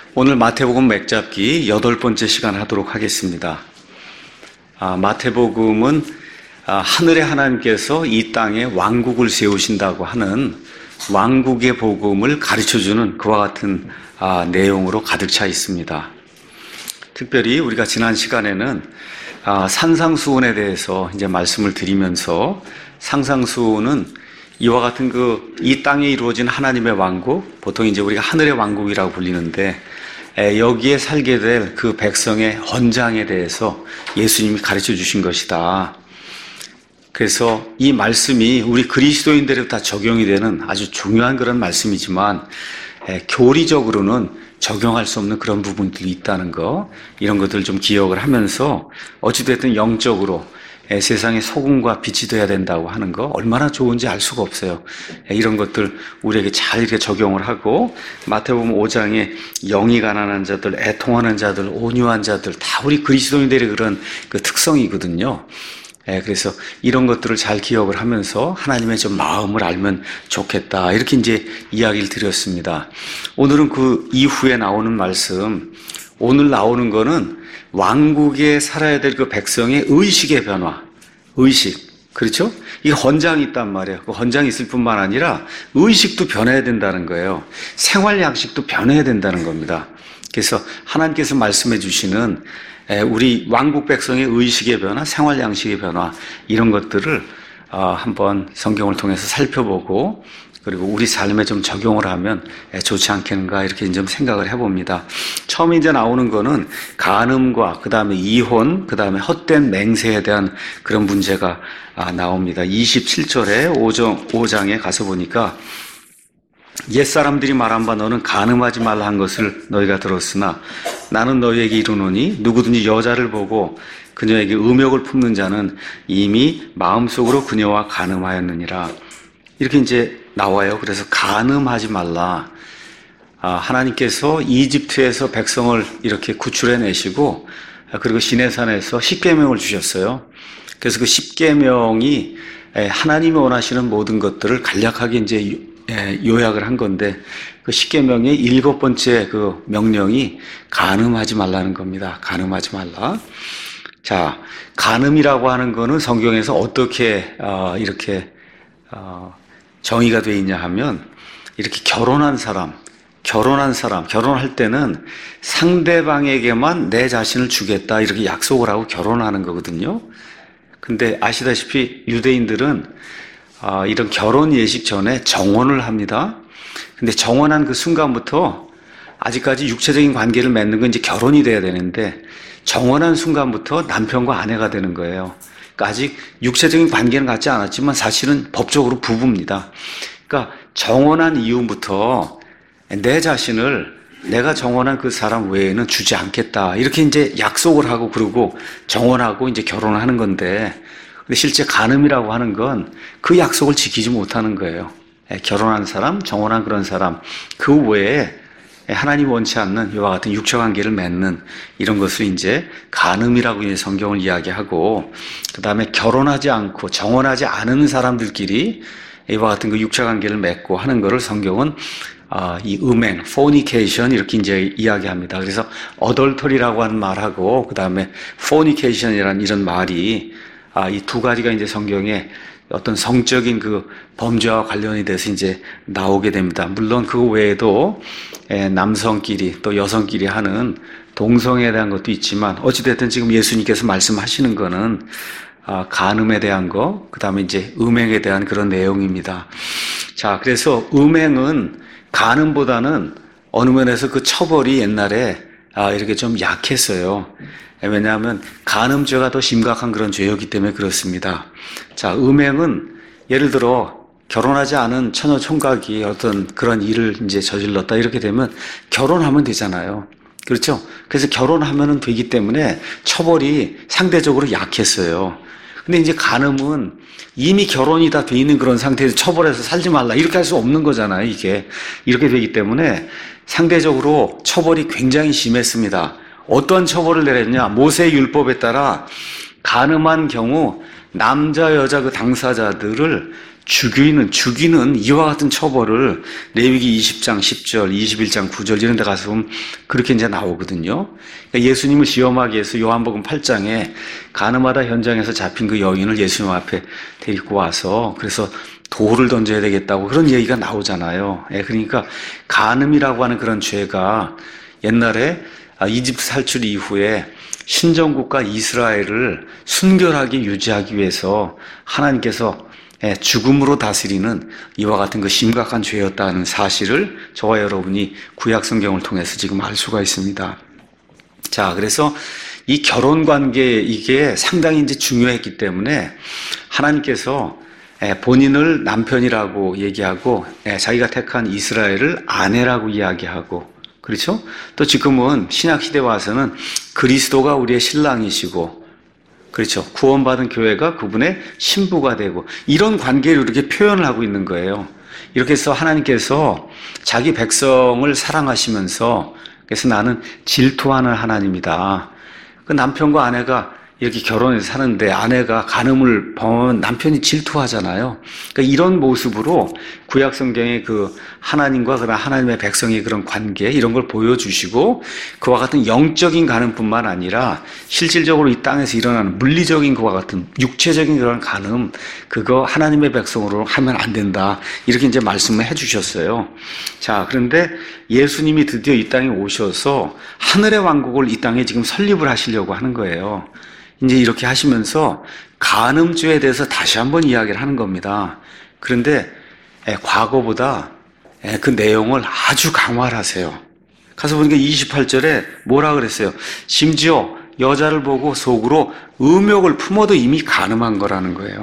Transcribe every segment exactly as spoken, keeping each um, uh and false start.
오늘 마태복음 맥잡기 여덟 번째 시간 하도록 하겠습니다. 아, 마태복음은 아, 하늘의 하나님께서 이 땅에 왕국을 세우신다고 하는 왕국의 복음을 가르쳐주는 그와 같은 아, 내용으로 가득 차 있습니다. 특별히 우리가 지난 시간에는 아, 산상수훈에 대해서 이제 말씀을 드리면서 상상수훈은 이와 같은 그 이 땅에 이루어진 하나님의 왕국, 보통 이제 우리가 하늘의 왕국이라고 불리는데 여기에 살게 될 그 백성의 헌장에 대해서 예수님이 가르쳐 주신 것이다. 그래서 이 말씀이 우리 그리스도인들에게 다 적용이 되는 아주 중요한 그런 말씀이지만 교리적으로는 적용할 수 없는 그런 부분들이 있다는 거, 이런 것들을 좀 기억을 하면서 어찌됐든 영적으로 세상에 소금과 빛이 되어야 된다고 하는 거 얼마나 좋은지 알 수가 없어요. 이런 것들 우리에게 잘 이렇게 적용을 하고, 마태복음 오 장에 영이 가난한 자들, 애통하는 자들, 온유한 자들 다 우리 그리스도인들의 그런 그 특성이거든요. 그래서 이런 것들을 잘 기억을 하면서 하나님의 좀 마음을 알면 좋겠다, 이렇게 이제 이야기를 드렸습니다. 오늘은 그 이후에 나오는 말씀, 오늘 나오는 거는 왕국에 살아야 될 그 백성의 의식의 변화, 의식, 그렇죠? 이 헌장이 있단 말이에요. 그 헌장이 있을 뿐만 아니라 의식도 변해야 된다는 거예요. 생활 양식도 변해야 된다는 겁니다. 그래서 하나님께서 말씀해 주시는 우리 왕국 백성의 의식의 변화, 생활 양식의 변화, 이런 것들을 한번 성경을 통해서 살펴보고, 그리고 우리 삶에 좀 적용을 하면 좋지 않겠는가, 이렇게 좀 생각을 해봅니다. 처음에 이제 나오는 거는 간음과 그 다음에 이혼, 그 다음에 헛된 맹세에 대한 그런 문제가 나옵니다. 이십칠 절에 오 장에 가서 보니까, 옛사람들이 말한 바 너는 간음하지 말라 한 것을 너희가 들었으나 나는 너희에게 이르노니 누구든지 여자를 보고 그녀에게 음욕을 품는 자는 이미 마음속으로 그녀와 간음하였느니라. 이렇게 이제 나와요. 그래서 간음하지 말라. 아, 하나님께서 이집트에서 백성을 이렇게 구출해 내시고, 그리고 시내산에서 십계명을 주셨어요. 그래서 그 십계명이 하나님이 원하시는 모든 것들을 간략하게 이제 요약을 한 건데, 그 십계명의 일곱 번째 그 명령이 간음하지 말라는 겁니다. 간음하지 말라. 자, 간음이라고 하는 거는 성경에서 어떻게 어, 이렇게 어, 정의가 되어 있냐 하면, 이렇게 결혼한 사람, 결혼한 사람, 결혼할 때는 상대방에게만 내 자신을 주겠다, 이렇게 약속을 하고 결혼하는 거거든요. 근데 아시다시피 유대인들은 아, 이런 결혼 예식 전에 정혼을 합니다. 근데 정혼한 그 순간부터 아직까지 육체적인 관계를 맺는 건 이제 결혼이 돼야 되는데, 정혼한 순간부터 남편과 아내가 되는 거예요. 그러니까 아직 육체적인 관계는 갖지 않았지만 사실은 법적으로 부부입니다. 그러니까 정혼한 이후부터 내 자신을 내가 정혼한 그 사람 외에는 주지 않겠다, 이렇게 이제 약속을 하고, 그러고 정혼하고 이제 결혼을 하는 건데, 근데 실제 간음이라고 하는 건 그 약속을 지키지 못하는 거예요. 결혼한 사람, 정혼한 그런 사람, 그 외에 하나님 원치 않는 이와 같은 육체 관계를 맺는 이런 것을 이제 간음이라고 이제 성경을 이야기하고, 그 다음에 결혼하지 않고 정혼하지 않은 사람들끼리 이와 같은 그 육체 관계를 맺고 하는 것을 성경은 아, 이 음행, fornication, 이렇게 이제 이야기합니다. 그래서 adultery라고 하는 말하고, 그 다음에 fornication이라는 이런 말이 아, 이 두 가지가 이제 성경에 어떤 성적인 그 범죄와 관련이 돼서 이제 나오게 됩니다. 물론 그 외에도 남성끼리 또 여성끼리 하는 동성애에 대한 것도 있지만, 어찌됐든 지금 예수님께서 말씀하시는 거는 간음에 대한 거, 그 다음에 이제 음행에 대한 그런 내용입니다. 자, 그래서 음행은 간음보다는 어느 면에서 그 처벌이 옛날에 이렇게 좀 약했어요. 왜냐하면 간음죄가 더 심각한 그런 죄였기 때문에 그렇습니다. 자, 음행은 예를 들어 결혼하지 않은 처녀 총각이 어떤 그런 일을 이제 저질렀다, 이렇게 되면 결혼하면 되잖아요. 그렇죠? 그래서 결혼하면 되기 때문에 처벌이 상대적으로 약했어요. 근데 이제 간음은 이미 결혼이 다 돼 있는 그런 상태에서 처벌해서 살지 말라, 이렇게 할 수 없는 거잖아요. 이게 이렇게 되기 때문에 상대적으로 처벌이 굉장히 심했습니다. 어떤 처벌을 내렸냐? 모세 율법에 따라 간음한 경우 남자 여자 그 당사자들을 죽이는, 죽이는 이와 같은 처벌을 레위기 이십 장 십 절, 이십일 장 구 절 이런 데 가서 보면 그렇게 이제 나오거든요. 그러니까 예수님을 시험하기 위해서 요한복음 팔 장에 가늠하다 현장에서 잡힌 그 여인을 예수님 앞에 데리고 와서 그래서 돌을 던져야 되겠다고 그런 얘기가 나오잖아요. 예, 그러니까 간음이라고 하는 그런 죄가 옛날에 이집트 살출 이후에 신정국가 이스라엘을 순결하게 유지하기 위해서 하나님께서 죽음으로 다스리는 이와 같은 그 심각한 죄였다는 사실을 저와 여러분이 구약 성경을 통해서 지금 알 수가 있습니다. 자, 그래서 이 결혼 관계 이게 상당히 이제 중요했기 때문에 하나님께서 본인을 남편이라고 얘기하고 자기가 택한 이스라엘을 아내라고 이야기하고 그렇죠? 또 지금은 신약 시대 와서는 그리스도가 우리의 신랑이시고 그렇죠. 구원받은 교회가 그분의 신부가 되고 이런 관계를 이렇게 표현을 하고 있는 거예요. 이렇게 해서 하나님께서 자기 백성을 사랑하시면서 그래서 나는 질투하는 하나님이다. 그 남편과 아내가 이렇게 결혼해서 사는데 아내가 간음을 범하면 남편이 질투하잖아요. 그러니까 이런 모습으로 구약 성경의 그 하나님과 그런 하나님의 백성의 그런 관계 이런 걸 보여주시고 그와 같은 영적인 간음뿐만 아니라 실질적으로 이 땅에서 일어나는 물리적인 그와 같은 육체적인 그런 간음 그거 하나님의 백성으로 하면 안 된다. 이렇게 이제 말씀을 해주셨어요. 자, 그런데 예수님이 드디어 이 땅에 오셔서 하늘의 왕국을 이 땅에 지금 설립을 하시려고 하는 거예요. 이제 이렇게 하시면서 간음죄에 대해서 다시 한번 이야기를 하는 겁니다. 그런데 과거보다 그 내용을 아주 강화를 하세요. 가서 보니까 이십팔 절에 뭐라 그랬어요? 심지어 여자를 보고 속으로 음욕을 품어도 이미 간음한 거라는 거예요.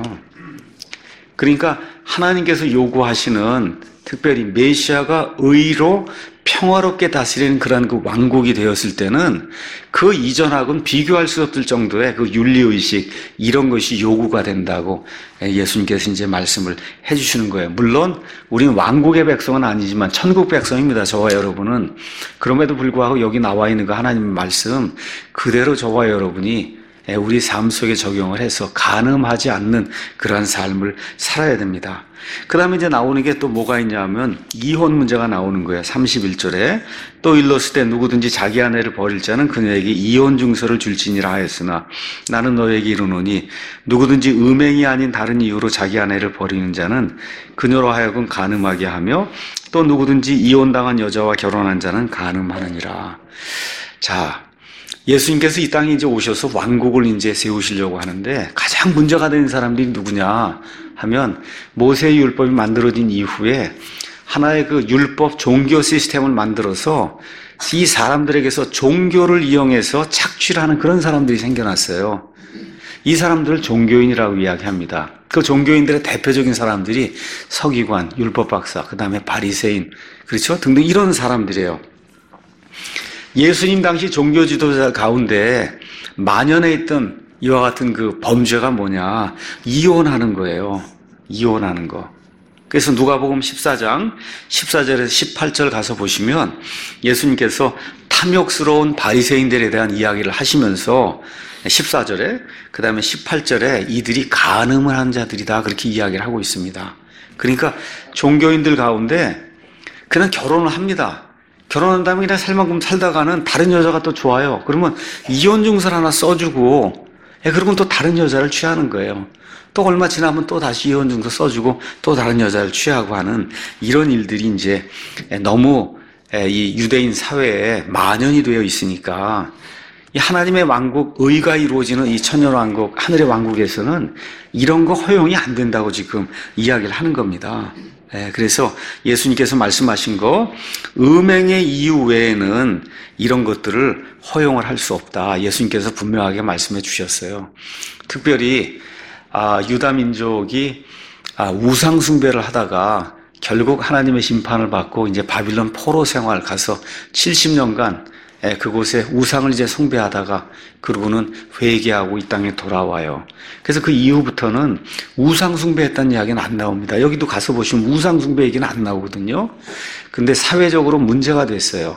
그러니까 하나님께서 요구하시는 특별히 메시아가 의로 평화롭게 다스리는 그런 그 왕국이 되었을 때는 그 이전하고는 비교할 수 없을 정도의 그 윤리의식 이런 것이 요구가 된다고 예수님께서 이제 말씀을 해주시는 거예요. 물론 우리는 왕국의 백성은 아니지만 천국 백성입니다. 저와 여러분은. 그럼에도 불구하고 여기 나와 있는 그 하나님의 말씀 그대로 저와 여러분이 우리 삶 속에 적용을 해서 간음하지 않는 그러한 삶을 살아야 됩니다. 그 다음에 이제 나오는 게 또 뭐가 있냐면 이혼 문제가 나오는 거예요. 삼십일 절에 또 일렀을 때 누구든지 자기 아내를 버릴 자는 그녀에게 이혼 증서를 줄지니라 하였으나 나는 너에게 이르노니 누구든지 음행이 아닌 다른 이유로 자기 아내를 버리는 자는 그녀로 하여금 간음하게 하며 또 누구든지 이혼당한 여자와 결혼한 자는 간음하느니라. 자, 예수님께서 이 땅에 이제 오셔서 왕국을 이제 세우시려고 하는데 가장 문제가 되는 사람들이 누구냐 하면 모세의 율법이 만들어진 이후에 하나의 그 율법 종교 시스템을 만들어서 이 사람들에게서 종교를 이용해서 착취를 하는 그런 사람들이 생겨났어요. 이 사람들을 종교인이라고 이야기합니다. 그 종교인들의 대표적인 사람들이 서기관, 율법 박사, 그 다음에 바리새인, 그렇죠? 등등 이런 사람들이에요. 예수님 당시 종교 지도자 가운데 만연해 있던 이와 같은 그 범죄가 뭐냐? 이혼하는 거예요. 이혼하는 거. 그래서 누가복음 십사 장 십사 절에서 십팔 절 가서 보시면 예수님께서 탐욕스러운 바리새인들에 대한 이야기를 하시면서 십사 절에 그 다음에 십팔 절에 이들이 간음을 한 자들이다 그렇게 이야기를 하고 있습니다. 그러니까 종교인들 가운데 그냥 결혼을 합니다. 결혼한 다음에 그냥 살만큼 살다가는 다른 여자가 또 좋아요. 그러면 이혼 증서를 하나 써주고, 예, 그러면 또 다른 여자를 취하는 거예요. 또 얼마 지나면 또 다시 이혼 증서 써주고 또 다른 여자를 취하고 하는 이런 일들이 이제 너무 이 유대인 사회에 만연이 되어 있으니까 이 하나님의 왕국, 의가 이루어지는 이 천년왕국, 하늘의 왕국에서는 이런 거 허용이 안 된다고 지금 이야기를 하는 겁니다. 네, 그래서 예수님께서 말씀하신 거 음행의 이유 외에는 이런 것들을 허용을 할 수 없다. 예수님께서 분명하게 말씀해 주셨어요. 특별히 아, 유다 민족이 아, 우상 숭배를 하다가 결국 하나님의 심판을 받고 이제 바빌론 포로 생활 가서 칠십 년간 예, 그곳에 우상을 이제 숭배하다가 그러고는 회개하고 이 땅에 돌아와요. 그래서 그 이후부터는 우상 숭배했다는 이야기는 안 나옵니다. 여기도 가서 보시면 우상 숭배 얘기는 안 나오거든요. 근데 사회적으로 문제가 됐어요.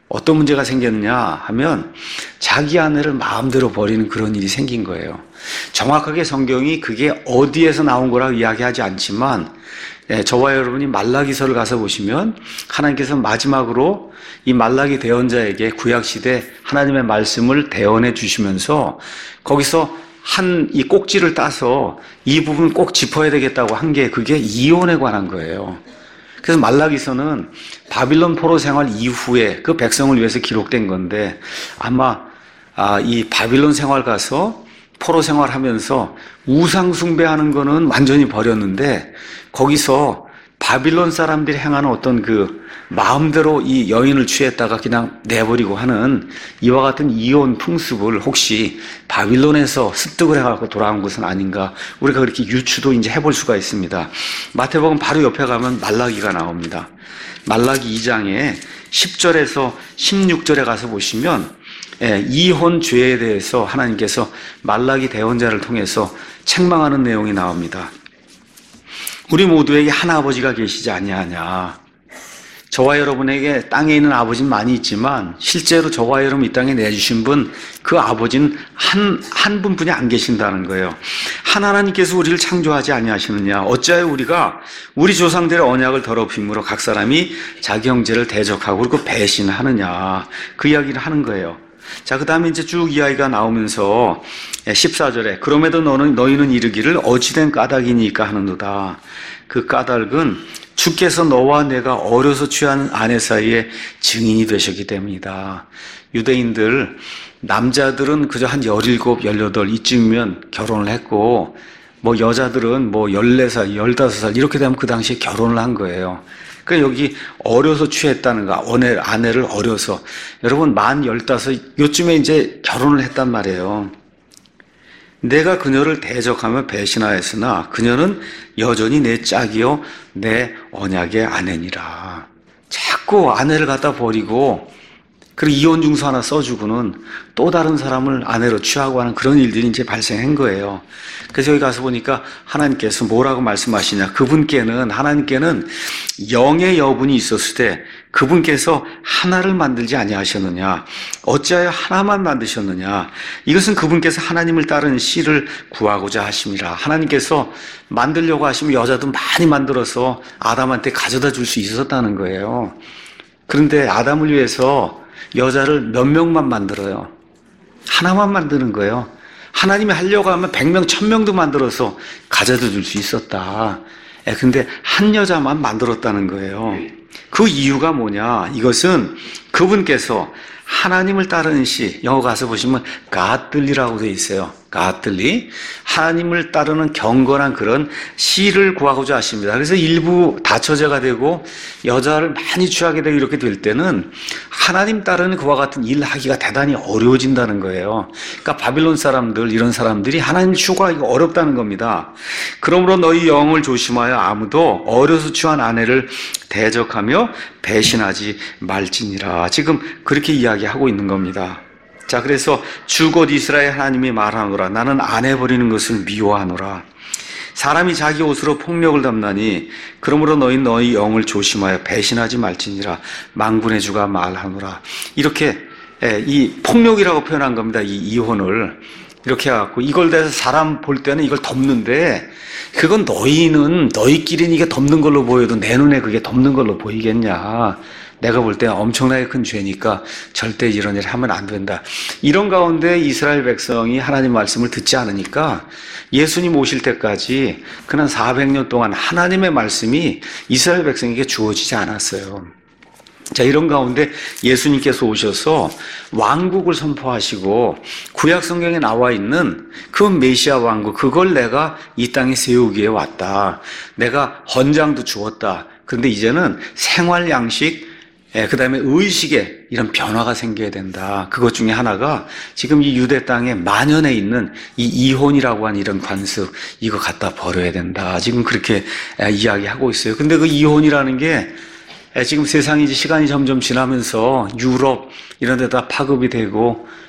어떤 문제가 생겼냐 하면 자기 아내를 마음대로 버리는 그런 일이 생긴 거예요. 정확하게 성경이 그게 어디에서 나온 거라고 이야기하지 않지만 예, 저와 여러분이 말라기서를 가서 보시면 하나님께서 마지막으로 이 말라기 대언자에게 구약시대 하나님의 말씀을 대언해 주시면서 거기서 한 이 꼭지를 따서 이 부분 꼭 짚어야 되겠다고 한 게 그게 이혼에 관한 거예요. 그래서 말라기서는 바빌론 포로 생활 이후에 그 백성을 위해서 기록된 건데 아마 아, 이 바빌론 생활 가서 포로 생활하면서 우상 숭배하는 거는 완전히 버렸는데 거기서 바빌론 사람들이 행하는 어떤 그 마음대로 이 여인을 취했다가 그냥 내버리고 하는 이와 같은 이혼 풍습을 혹시 바빌론에서 습득을 해갖고 돌아온 것은 아닌가 우리가 그렇게 유추도 이제 해볼 수가 있습니다. 마태복음 바로 옆에 가면 말라기가 나옵니다. 말라기 이 장에 십 절에서 십육 절에 가서 보시면 예, 이혼 죄에 대해서 하나님께서 말라기 대언자를 통해서 책망하는 내용이 나옵니다. 우리 모두에게 한 아버지가 계시지 아니하냐. 저와 여러분에게 땅에 있는 아버지는 많이 있지만 실제로 저와 여러분 이 땅에 내주신 분, 그 아버지는 한, 한 분뿐이 안 계신다는 거예요. 한 하나님께서 우리를 창조하지 아니하시느냐. 어찌하여 우리가 우리 조상들의 언약을 더럽힘으로 각 사람이 자기 형제를 대적하고 그리고 배신하느냐. 그 이야기를 하는 거예요. 자, 그 다음에 이제 쭉 이야기가 나오면서 십사 절에 그럼에도 너는, 너희는 이르기를 어찌된 까닭이니까 하는도다. 그 까닭은 주께서 너와 내가 어려서 취한 아내 사이에 증인이 되셨기 때문이다. 유대인들, 남자들은 그저 한 열일곱, 열여덟 이쯤이면 결혼을 했고 뭐 여자들은 뭐 열네 살, 열다섯 살 이렇게 되면 그 당시에 결혼을 한 거예요. 그러니까 여기 어려서 취했다는가, 아내, 아내를 어려서. 여러분, 만 열다섯, 요쯤에 이제 결혼을 했단 말이에요. 내가 그녀를 대적하며 배신하였으나 그녀는 여전히 내 짝이요, 내 언약의 아내니라. 자꾸 아내를 갖다 버리고, 그리고 이혼 증서 하나 써주고는 또 다른 사람을 아내로 취하고 하는 그런 일들이 이제 발생한 거예요. 그래서 여기 가서 보니까 하나님께서 뭐라고 말씀하시냐. 그분께는, 하나님께는 영의 여분이 있었을 때 그분께서 하나를 만들지 아니하셨느냐. 어찌하여 하나만 만드셨느냐. 이것은 그분께서 하나님을 따르는 씨를 구하고자 하심이라. 하나님께서 만들려고 하시면 여자도 많이 만들어서 아담한테 가져다 줄 수 있었다는 거예요. 그런데 아담을 위해서 여자를 몇 명만 만들어요. 하나만 만드는 거예요. 하나님이 하려고 하면 백 명, 천 명도 만들어서 가져다 줄 수 있었다. 근데 한 여자만 만들었다는 거예요. 그 이유가 뭐냐? 이것은 그분께서 하나님을 따르는 시, 영어 가서 보시면 godly라고 되어 있어요. godly. 하나님을 따르는 경건한 그런 시를 구하고자 하십니다. 그래서 일부 다처제가 되고 여자를 많이 취하게 되고 이렇게 될 때는 하나님 따르는 그와 같은 일을 하기가 대단히 어려워진다는 거예요. 그러니까 바빌론 사람들, 이런 사람들이 하나님을 추구하기가 어렵다는 겁니다. 그러므로 너희 영을 조심하여 아무도 어려서 취한 아내를 대적하며 배신하지 말지니라. 지금 그렇게 이야기하고 있는 겁니다. 자, 그래서 주 곧 이스라엘 하나님이 말하노라. 나는 아내 버리는 것을 미워하노라. 사람이 자기 옷으로 폭력을 담나니 그러므로 너희 너희 영을 조심하여 배신하지 말지니라. 만군의 주가 말하노라. 이렇게 이 폭력이라고 표현한 겁니다. 이 이혼을 이렇게 해갖고 이걸 대해서 사람 볼 때는 이걸 덮는데 그건 너희는 너희끼리는 이게 덮는 걸로 보여도 내 눈에 그게 덮는 걸로 보이겠냐. 내가 볼 때 엄청나게 큰 죄니까 절대 이런 일을 하면 안 된다. 이런 가운데 이스라엘 백성이 하나님 말씀을 듣지 않으니까 예수님 오실 때까지 그는 사백 년 동안 하나님의 말씀이 이스라엘 백성에게 주어지지 않았어요. 자, 이런 가운데 예수님께서 오셔서 왕국을 선포하시고 구약 성경에 나와 있는 그 메시아 왕국, 그걸 내가 이 땅에 세우기에 왔다. 내가 헌장도 주었다. 그런데 이제는 생활 양식, 예, 그 다음에 의식에 이런 변화가 생겨야 된다. 그것 중에 하나가 지금 이 유대 땅에 만연해 있는 이 이혼이라고 하는 이런 관습, 이거 갖다 버려야 된다. 지금 그렇게 이야기하고 있어요. 근데 그 이혼이라는 게 지금 세상이 이제 시간이 점점 지나면서 유럽 이런 데다 파급이 되고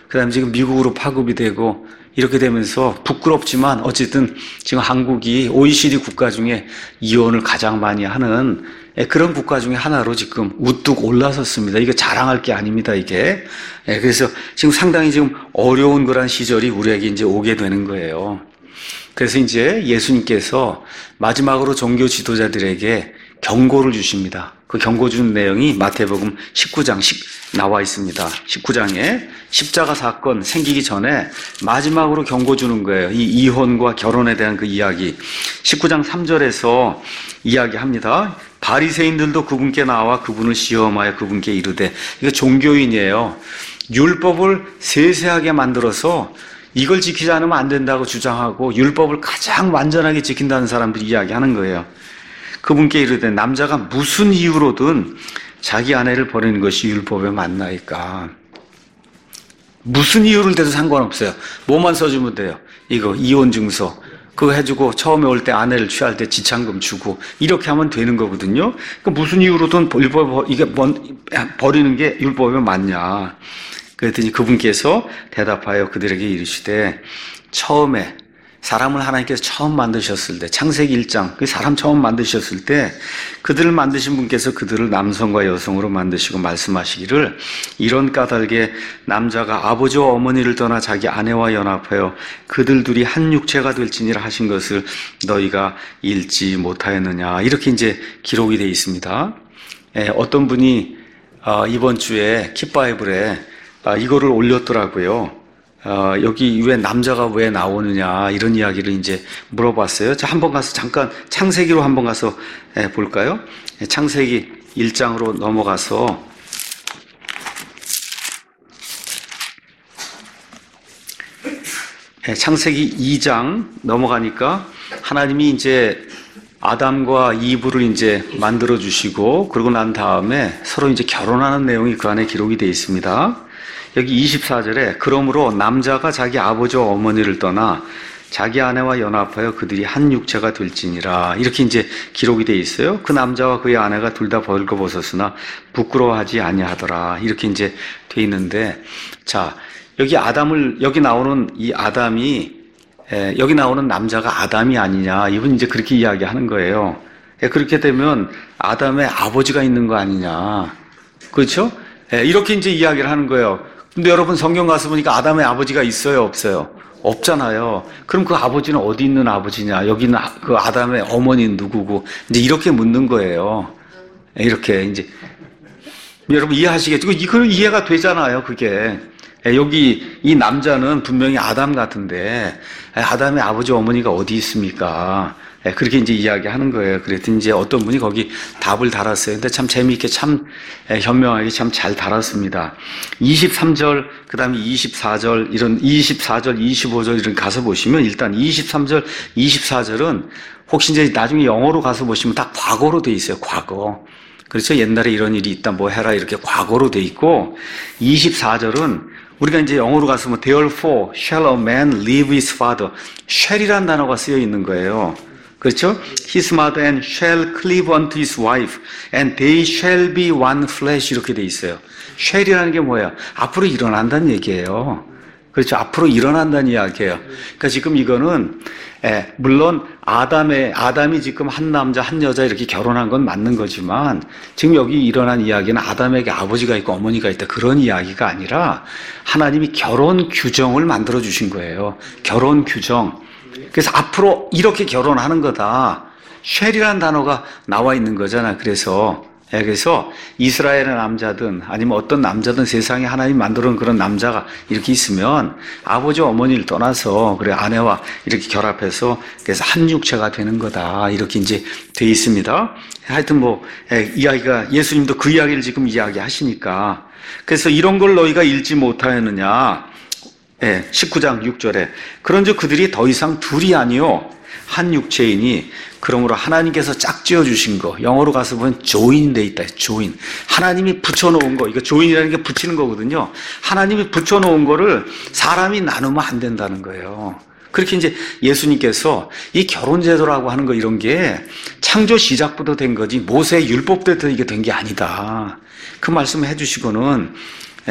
그다음에 지금 미국으로 파급이 되고 이렇게 되면서 부끄럽지만 어쨌든 지금 한국이 오이시디 국가 중에 이혼을 가장 많이 하는 그런 국가 중에 하나로 지금 우뚝 올라섰습니다. 이거 자랑할 게 아닙니다, 이게. 그래서 지금 상당히 지금 어려운 그런 시절이 우리에게 이제 오게 되는 거예요. 그래서 이제 예수님께서 마지막으로 종교 지도자들에게 경고를 주십니다. 그 경고 준 내용이 마태복음 십구 장 나와 있습니다. 십구 장에 십자가 사건 생기기 전에 마지막으로 경고 주는 거예요. 이 이혼과 결혼에 대한 그 이야기. 십구 장 삼 절에서 이야기합니다. 바리새인들도 그분께 나와 그분을 시험하여 그분께 이르되, 이거 종교인이에요. 율법을 세세하게 만들어서 이걸 지키지 않으면 안 된다고 주장하고 율법을 가장 완전하게 지킨다는 사람들이 이야기하는 거예요. 그분께 이르되 남자가 무슨 이유로든 자기 아내를 버리는 것이 율법에 맞나이까. 무슨 이유를 대도 상관없어요. 뭐만 써주면 돼요. 이거 이혼 증서 그거 해주고 처음에 올 때 아내를 취할 때 지참금 주고 이렇게 하면 되는 거거든요. 그러니까 무슨 이유로든 율법 이게 버리는 게 율법에 맞냐. 그랬더니 그분께서 대답하여 그들에게 이르시되 처음에 사람을 하나님께서 처음 만드셨을 때, 창세기 일 장, 그 사람 처음 만드셨을 때 그들을 만드신 분께서 그들을 남성과 여성으로 만드시고 말씀하시기를 이런 까닭에 남자가 아버지와 어머니를 떠나 자기 아내와 연합하여 그들 둘이 한 육체가 될지니라 하신 것을 너희가 읽지 못하였느냐. 이렇게 이제 기록이 되어 있습니다. 예, 어떤 분이 어, 이번 주에 킵바이블에 어, 이거를 올렸더라고요. 어, 여기 왜 남자가 왜 나오느냐 이런 이야기를 이제 물어봤어요. 자, 한번 가서 잠깐 창세기로 한번 가서 예, 볼까요? 예, 창세기 일 장으로 넘어가서 예, 창세기 이 장 넘어가니까 하나님이 이제 아담과 이브를 이제 만들어 주시고 그러고 난 다음에 서로 이제 결혼하는 내용이 그 안에 기록이 되어 있습니다. 여기 이십사 절에 그러므로 남자가 자기 아버지와 어머니를 떠나 자기 아내와 연합하여 그들이 한 육체가 될지니라. 이렇게 이제 기록이 되어 있어요. 그 남자와 그의 아내가 둘 다 벌거벗었으나 부끄러워하지 아니하더라. 이렇게 이제 돼 있는데, 자, 여기 아담을, 여기 나오는 이 아담이, 에, 여기 나오는 남자가 아담이 아니냐. 이분 이제 그렇게 이야기하는 거예요. 에, 그렇게 되면 아담의 아버지가 있는 거 아니냐. 그렇죠? 에, 이렇게 이제 이야기를 하는 거예요. 근데 여러분 성경 가서 보니까 아담의 아버지가 있어요, 없어요? 없잖아요. 그럼 그 아버지는 어디 있는 아버지냐? 여기는 그 아담의 어머니는 누구고? 이제 이렇게 묻는 거예요. 이렇게 이제 여러분 이해하시겠죠? 이거 이해가 되잖아요, 그게. 여기 이 남자는 분명히 아담 같은데 아담의 아버지 어머니가 어디 있습니까? 그렇게 이제 이야기하는 거예요. 그랬더니 이제 어떤 분이 거기 답을 달았어요. 근데 참 재미있게 참 현명하게 참 잘 달았습니다. 이십삼 절, 그 다음에 이십사 절, 이런 이십사 절, 이십오 절 이런 가서 보시면 일단 이십삼 절, 이십사 절은 혹시 이제 나중에 영어로 가서 보시면 다 과거로 돼 있어요. 과거. 그렇죠? 옛날에 이런 일이 있다, 뭐 해라 이렇게 과거로 돼 있고 이십사 절은 우리가 이제 영어로 가서 뭐 therefore shall a man leave his father, shall이라는 단어가 쓰여 있는 거예요. 그렇죠? His mother and shall cleave unto his wife and they shall be one flesh 이렇게 돼 있어요. shall이라는 게 뭐예요? 앞으로 일어난다는 얘기예요. 그렇죠? 앞으로 일어난다는 이야기예요. 그러니까 지금 이거는 예, 물론 아담의 아담이 지금 한 남자 한 여자 이렇게 결혼한 건 맞는 거지만 지금 여기 일어난 이야기는 아담에게 아버지가 있고 어머니가 있다 그런 이야기가 아니라 하나님이 결혼 규정을 만들어 주신 거예요. 결혼 규정. 그래서 앞으로 이렇게 결혼하는 거다. 쉘이라는 단어가 나와 있는 거잖아. 그래서 그래서 이스라엘의 남자든 아니면 어떤 남자든 세상에 하나님 만들어 놓은 그런 남자가 이렇게 있으면 아버지와 어머니를 떠나서 그래 아내와 이렇게 결합해서 그래서 한 육체가 되는 거다. 이렇게 이제 돼 있습니다. 하여튼 뭐 이야기가 예수님도 그 이야기를 지금 이야기하시니까 그래서 이런 걸 너희가 읽지 못하였느냐. 예, 십구 장 육 절에 그런즉 그들이 더 이상 둘이 아니요 한 육체이니 그러므로 하나님께서 짝지어 주신 거 영어로 가서 보면 조인이 돼 있다. 조인. 하나님이 붙여놓은 거 이거 조인이라는 게 붙이는 거거든요. 하나님이 붙여놓은 거를 사람이 나누면 안 된다는 거예요. 그렇게 이제 예수님께서 이 결혼 제도라고 하는 거 이런 게 창조 시작부터 된 거지 모세 율법 때부터 이게 된 게 아니다. 그 말씀을 해주시고는 예,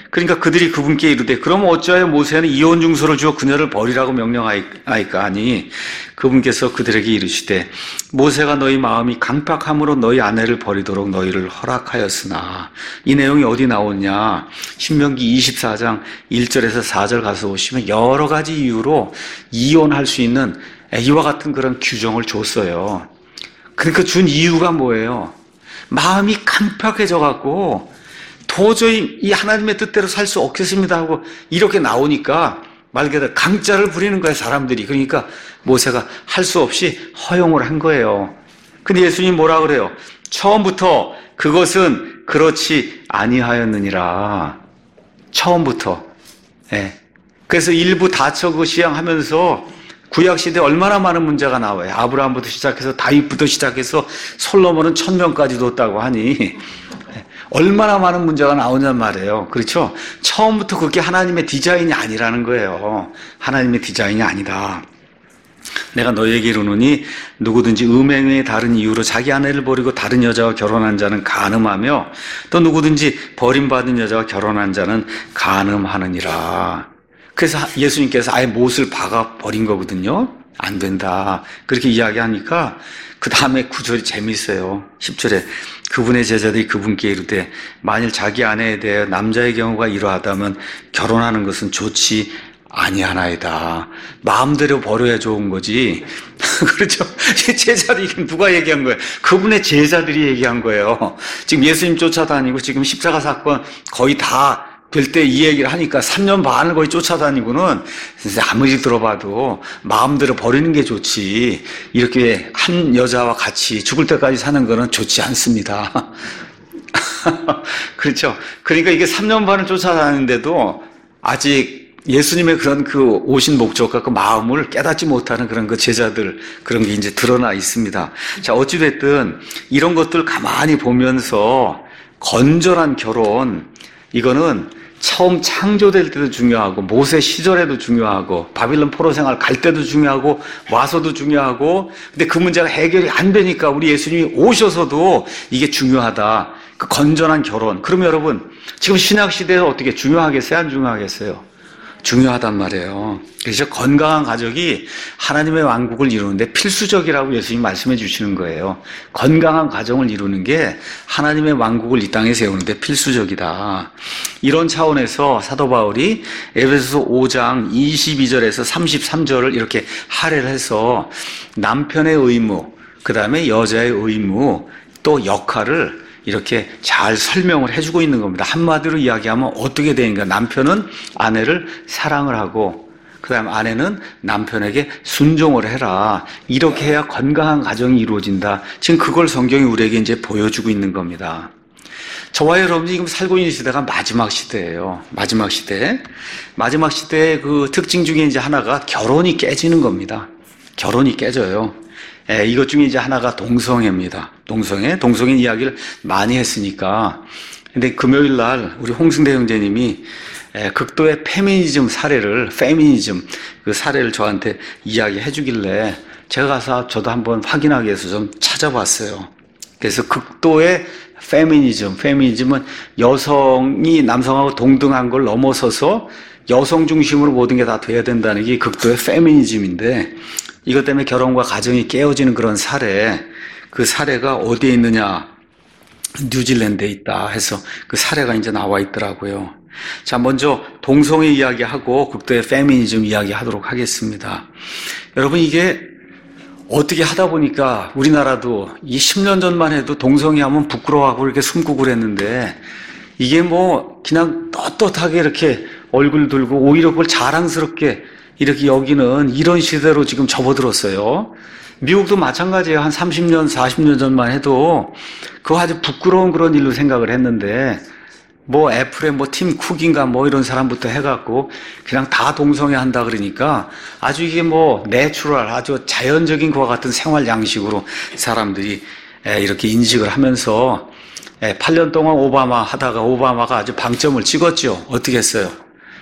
그러니까 그들이 그분께 이르되 그럼 어찌하여 모세는 이혼 증서를 주어 그녀를 버리라고 명령하이까 하니 그분께서 그들에게 이르시되 모세가 너희 마음이 강팍함으로 너희 아내를 버리도록 너희를 허락하였으나 이 내용이 어디 나오냐? 신명기 이십사 장 일 절에서 사 절 가서 보시면 여러 가지 이유로 이혼할 수 있는 이와 같은 그런 규정을 줬어요. 그러니까 준 이유가 뭐예요? 마음이 강팍해져 갖고 도저히 이 하나님의 뜻대로 살 수 없겠습니다 하고 이렇게 나오니까 말 그대로 강짜를 부리는 거예요, 사람들이. 그러니까 모세가 할 수 없이 허용을 한 거예요. 근데 예수님 뭐라 그래요? 처음부터 그것은 그렇지 아니하였느니라. 처음부터. 예. 그래서 일부 다처 그 시행하면서 구약시대에 얼마나 많은 문제가 나와요. 아브라함부터 시작해서 다윗부터 시작해서 솔로몬은 천명까지 뒀다고 하니 얼마나 많은 문제가 나오냔 말이에요. 그렇죠? 처음부터 그게 하나님의 디자인이 아니라는 거예요. 하나님의 디자인이 아니다. 내가 너희에게 이르노니 누구든지 음행의 다른 이유로 자기 아내를 버리고 다른 여자와 결혼한 자는 간음하며 또 누구든지 버림받은 여자와 결혼한 자는 간음하느니라. 그래서 예수님께서 아예 못을 박아 버린 거거든요. 안 된다. 그렇게 이야기하니까 그 다음에 구절이 재미있어요. 십 절에 그분의 제자들이 그분께 이르되 만일 자기 아내에 대해 남자의 경우가 이러하다면 결혼하는 것은 좋지 아니하나이다. 마음대로 버려야 좋은 거지. 그렇죠? 제자들이 누가 얘기한 거예요? 그분의 제자들이 얘기한 거예요. 지금 예수님 쫓아다니고 지금 십자가 사건 거의 다 될 때 이 얘기를 하니까 삼 년 반을 거의 쫓아다니고는 아무리 들어봐도 마음대로 버리는 게 좋지 이렇게 한 여자와 같이 죽을 때까지 사는 거는 좋지 않습니다. 그렇죠? 그러니까 이게 삼 년 반을 쫓아다니는데도 아직 예수님의 그런 그 오신 목적과 그 마음을 깨닫지 못하는 그런 그 제자들 그런 게 이제 드러나 있습니다. 자, 어찌됐든 이런 것들 가만히 보면서 건전한 결혼 이거는 처음 창조될 때도 중요하고 모세 시절에도 중요하고 바빌론 포로 생활 갈 때도 중요하고 와서도 중요하고 근데 그 문제가 해결이 안 되니까 우리 예수님이 오셔서도 이게 중요하다. 그 건전한 결혼. 그러면 여러분 지금 신약 시대에서 어떻게 중요하겠어요? 안 중요하겠어요? 중요하단 말이에요. 그래서 건강한 가족이 하나님의 왕국을 이루는데 필수적이라고 예수님이 말씀해 주시는 거예요. 건강한 가정을 이루는 게 하나님의 왕국을 이 땅에 세우는데 필수적이다. 이런 차원에서 사도 바울이 에베소서 오 장 이십이 절에서 삼십삼 절을 이렇게 할애를 해서 남편의 의무, 그 다음에 여자의 의무, 또 역할을 이렇게 잘 설명을 해주고 있는 겁니다. 한마디로 이야기하면 어떻게 되는가? 남편은 아내를 사랑을 하고 그 다음에 아내는 남편에게 순종을 해라. 이렇게 해야 건강한 가정이 이루어진다. 지금 그걸 성경이 우리에게 이제 보여주고 있는 겁니다. 저와 여러분이 지금 살고 있는 시대가 마지막 시대예요. 마지막 시대. 마지막 시대의 그 특징 중에 이제 하나가 결혼이 깨지는 겁니다. 결혼이 깨져요. 예, 이것 중에 이제 하나가 동성애입니다. 동성애, 동성애 이야기를 많이 했으니까. 근데 금요일 날 우리 홍승대 형제님이 예, 극도의 페미니즘 사례를, 페미니즘 그 사례를 저한테 이야기해 주길래 제가 가서 저도 한번 확인하기 위해서 좀 찾아봤어요. 그래서 극도의 페미니즘, 페미니즘은 여성이 남성하고 동등한 걸 넘어서서 여성 중심으로 모든 게 다 돼야 된다는 게 극도의 페미니즘인데 이것 때문에 결혼과 가정이 깨어지는 그런 사례, 그 사례가 어디에 있느냐? 뉴질랜드에 있다 해서 그 사례가 이제 나와 있더라고요. 자, 먼저 동성애 이야기하고 극도의 페미니즘 이야기하도록 하겠습니다. 여러분 이게 어떻게 하다 보니까 우리나라도 이 십 년 전만 해도 동성애 하면 부끄러워하고 이렇게 숨고 그랬는데 이게 뭐 그냥 떳떳하게 이렇게 얼굴 들고 오히려 그걸 자랑스럽게 이렇게 여기는 이런 시대로 지금 접어들었어요. 미국도 마찬가지예요. 한 삼십 년, 사십 년 전만 해도 그거 아주 부끄러운 그런 일로 생각을 했는데 뭐 애플의 뭐 팀 쿡인가 뭐 이런 사람부터 해갖고 그냥 다 동성애 한다 그러니까 아주 이게 뭐 내추럴 아주 자연적인 것과 같은 생활 양식으로 사람들이 이렇게 인식을 하면서 팔 년 동안 오바마 하다가 오바마가 아주 방점을 찍었죠. 어떻게 했어요?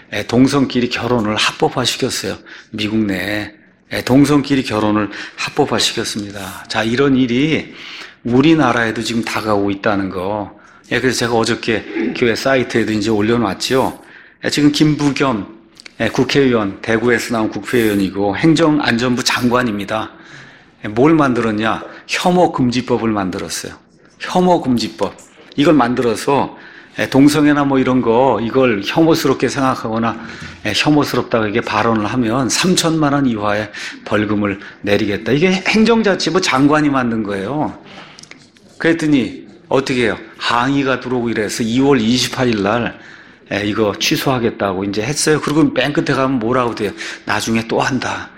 동성끼리 결혼을 합법화시켰어요. 미국 내에. 동성끼리 결혼을 합법화시켰습니다. 자, 이런 일이 우리나라에도 지금 다가오고 있다는 거 예, 그래서 제가 어저께 교회 사이트에도 이제 올려놨지요. 예, 지금 김부겸 예, 국회의원, 대구에서 나온 국회의원이고 행정안전부 장관입니다. 예, 뭘 만들었냐? 혐오금지법을 만들었어요. 혐오금지법. 이걸 만들어서 예, 동성애나 뭐 이런 거 이걸 혐오스럽게 생각하거나 예, 혐오스럽다고 이게 발언을 하면 삼천만 원 이하의 벌금을 내리겠다. 이게 행정자치부 장관이 만든 거예요. 그랬더니 어떻게 해요? 항의가 들어오고 이래서 이월 이십팔일 날 예, 이거 취소하겠다고 이제 했어요. 그리고 맨 끝에 가면 뭐라고 돼요? 나중에 또 한다.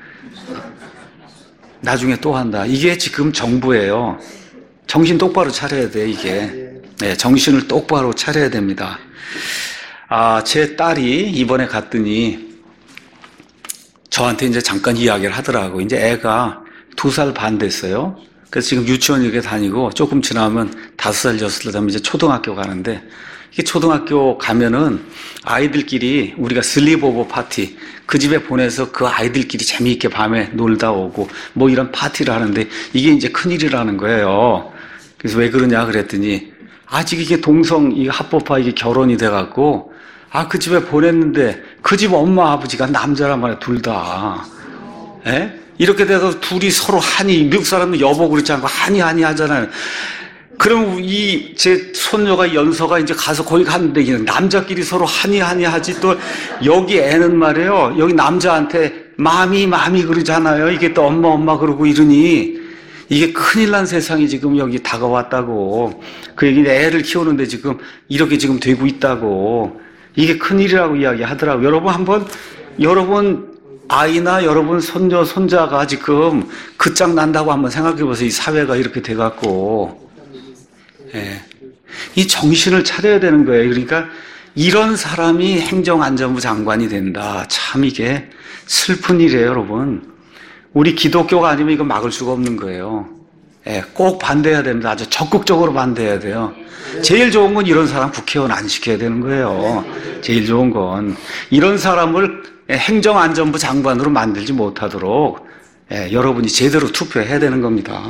나중에 또 한다. 이게 지금 정부예요. 정신 똑바로 차려야 돼, 이게. 네, 정신을 똑바로 차려야 됩니다. 아, 제 딸이 이번에 갔더니 저한테 이제 잠깐 이야기를 하더라고. 이제 애가 두 살 반 됐어요. 그래서 지금 유치원 이렇게 다니고 조금 지나면 다섯 살, 여섯 살 되면 이제 초등학교 가는데 이게 초등학교 가면은 아이들끼리 우리가 슬립오버 파티 그 집에 보내서 그 아이들끼리 재미있게 밤에 놀다 오고 뭐 이런 파티를 하는데 이게 이제 큰일이라는 거예요. 그래서 왜 그러냐 그랬더니 아직 이게 동성 이 합법화 이게 결혼이 돼갖고 아 그 집에 보냈는데 그 집 엄마 아버지가 남자란 말이야 둘 다. 예? 이렇게 돼서 둘이 서로 한이 미국 사람은 여보 그렇지 않고 한이 한이 하잖아요. 그럼 이 제 손녀가 연서가 이제 가서 거기 갔는데 그냥 남자끼리 서로 한이 한이 하지 또 여기 애는 말이에요. 여기 남자한테 마미 마미 그러잖아요. 이게 또 엄마 엄마 그러고 이러니 이게 큰일 난 세상이 지금 여기 다가왔다고. 그 얘기는 애를 키우는데 지금 이렇게 지금 되고 있다고. 이게 큰일이라고 이야기하더라고요. 여러분 한번 여러분 아이나 여러분 손녀 손자가 지금 끝장 난다고 한번 생각해 보세요. 이 사회가 이렇게 돼갖고. 예. 이 정신을 차려야 되는 거예요. 그러니까 이런 사람이 행정안전부 장관이 된다. 참 이게 슬픈 일이에요, 여러분. 우리 기독교가 아니면 이거 막을 수가 없는 거예요. 예, 꼭 반대해야 됩니다. 아주 적극적으로 반대해야 돼요. 제일 좋은 건 이런 사람 국회의원 안 시켜야 되는 거예요. 제일 좋은 건 이런 사람을 행정안전부 장관으로 만들지 못하도록 예, 여러분이 제대로 투표해야 되는 겁니다.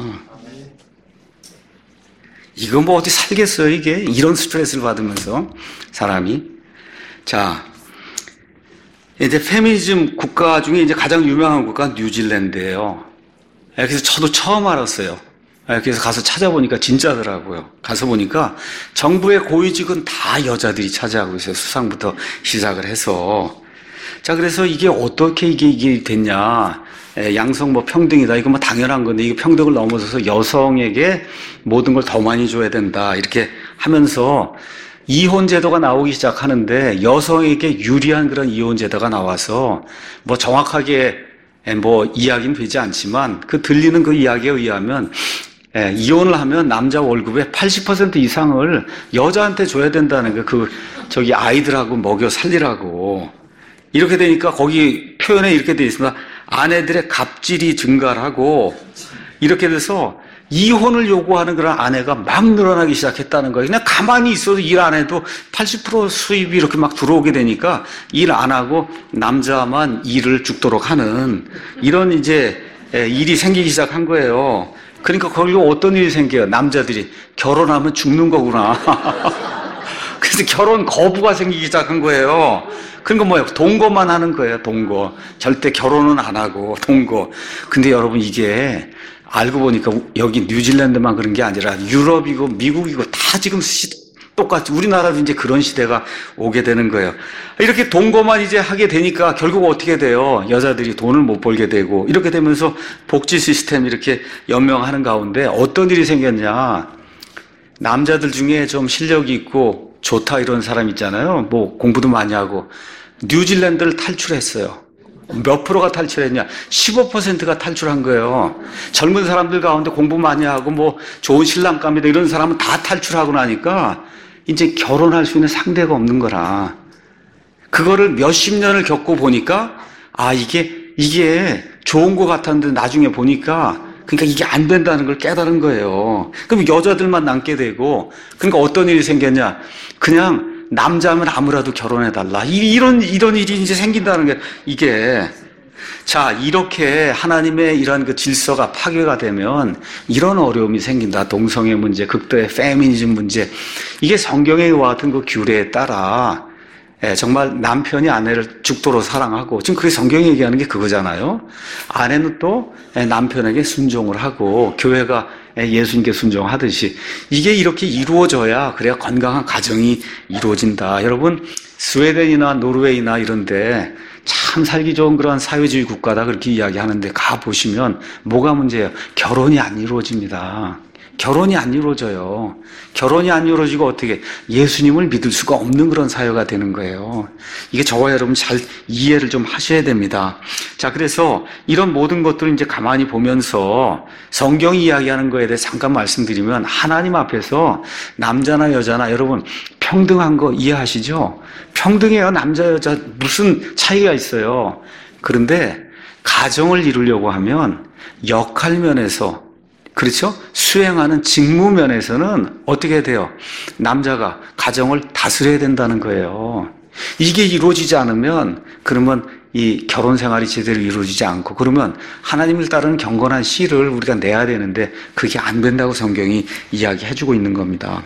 이거 뭐 어디 살겠어요, 이게? 이런 스트레스를 받으면서, 사람이. 자, 이제 페미니즘 국가 중에 이제 가장 유명한 국가가 뉴질랜드예요. 그래서 저도 처음 알았어요. 그래서 가서 찾아보니까 진짜더라고요. 가서 보니까 정부의 고위직은 다 여자들이 차지하고 있어요. 수상부터 시작을 해서. 자, 그래서 이게 어떻게 이게, 이게 됐냐. 양성 뭐 평등이다. 이거 뭐 당연한 건데, 이거 평등을 넘어서서 여성에게 모든 걸 더 많이 줘야 된다. 이렇게 하면서 이혼 제도가 나오기 시작하는데 여성에게 유리한 그런 이혼 제도가 나와서 뭐 정확하게 뭐 이야기는 되지 않지만 그 들리는 그 이야기에 의하면 예, 이혼을 하면 남자 월급의 팔십 퍼센트 이상을 여자한테 줘야 된다는 거, 그, 저기 아이들하고 먹여 살리라고. 이렇게 되니까 거기 표현에 이렇게 되어 있습니다. 아내들의 갑질이 증가를 하고, 이렇게 돼서 이혼을 요구하는 그런 아내가 막 늘어나기 시작했다는 거예요. 그냥 가만히 있어도 일 안 해도 팔십 퍼센트 수입이 이렇게 막 들어오게 되니까 일 안 하고 남자만 일을 죽도록 하는 이런 이제 일이 생기기 시작한 거예요. 그러니까 거기서 어떤 일이 생겨요? 남자들이 결혼하면 죽는 거구나. 그래서 결혼 거부가 생기기 시작한 거예요. 그러니까 뭐예요? 동거만 하는 거예요. 동거. 절대 결혼은 안 하고 동거. 근데 여러분 이게 알고 보니까 여기 뉴질랜드만 그런 게 아니라 유럽이고 미국이고 다 지금 시, 똑같이 우리나라도 이제 그런 시대가 오게 되는 거예요. 이렇게 동거만 이제 하게 되니까 결국 어떻게 돼요? 여자들이 돈을 못 벌게 되고 이렇게 되면서 복지 시스템 이렇게 연명하는 가운데 어떤 일이 생겼냐? 남자들 중에 좀 실력이 있고 좋다 이런 사람 있잖아요. 뭐 공부도 많이 하고 뉴질랜드를 탈출했어요. 몇 프로가 탈출했냐? 십오 퍼센트가 탈출한 거예요. 젊은 사람들 가운데 공부 많이 하고 뭐 좋은 신랑감이다 이런 사람은 다 탈출하고 나니까 이제 결혼할 수 있는 상대가 없는 거라. 그거를 몇십 년을 겪고 보니까 아 이게 이게 좋은 것 같았는데 나중에 보니까 그러니까 이게 안 된다는 걸 깨달은 거예요. 그럼 여자들만 남게 되고 그러니까 어떤 일이 생겼냐? 그냥 남자면 아무라도 결혼해달라. 이런, 이런 일이 이제 생긴다는 게, 이게. 자, 이렇게 하나님의 이러한 그 질서가 파괴가 되면 이런 어려움이 생긴다. 동성애 문제, 극도의 페미니즘 문제. 이게 성경에 와 같은 그 규례에 따라 예, 정말 남편이 아내를 죽도록 사랑하고, 지금 그게 성경이 얘기하는 게 그거잖아요. 아내는 또 남편에게 순종을 하고, 교회가 예수님께 순종하듯이, 이게 이렇게 이루어져야 그래야 건강한 가정이 이루어진다. 여러분, 스웨덴이나 노르웨이나 이런데 참 살기 좋은 그런 사회주의 국가다 그렇게 이야기하는데 가보시면 뭐가 문제예요? 결혼이 안 이루어집니다. 결혼이 안 이루어져요. 결혼이 안 이루어지고 어떻게 예수님을 믿을 수가 없는 그런 사회가 되는 거예요. 이게 저와 여러분 잘 이해를 좀 하셔야 됩니다. 자, 그래서 이런 모든 것들을 이제 가만히 보면서 성경이 이야기하는 거에 대해 잠깐 말씀드리면, 하나님 앞에서 남자나 여자나 여러분 평등한 거 이해하시죠? 평등해요. 남자 여자 무슨 차이가 있어요. 그런데 가정을 이루려고 하면 역할 면에서, 그렇죠? 수행하는 직무 면에서는 어떻게 돼요? 남자가 가정을 다스려야 된다는 거예요. 이게 이루어지지 않으면, 그러면 이 결혼 생활이 제대로 이루어지지 않고, 그러면 하나님을 따르는 경건한 씨를 우리가 내야 되는데 그게 안 된다고 성경이 이야기해주고 있는 겁니다.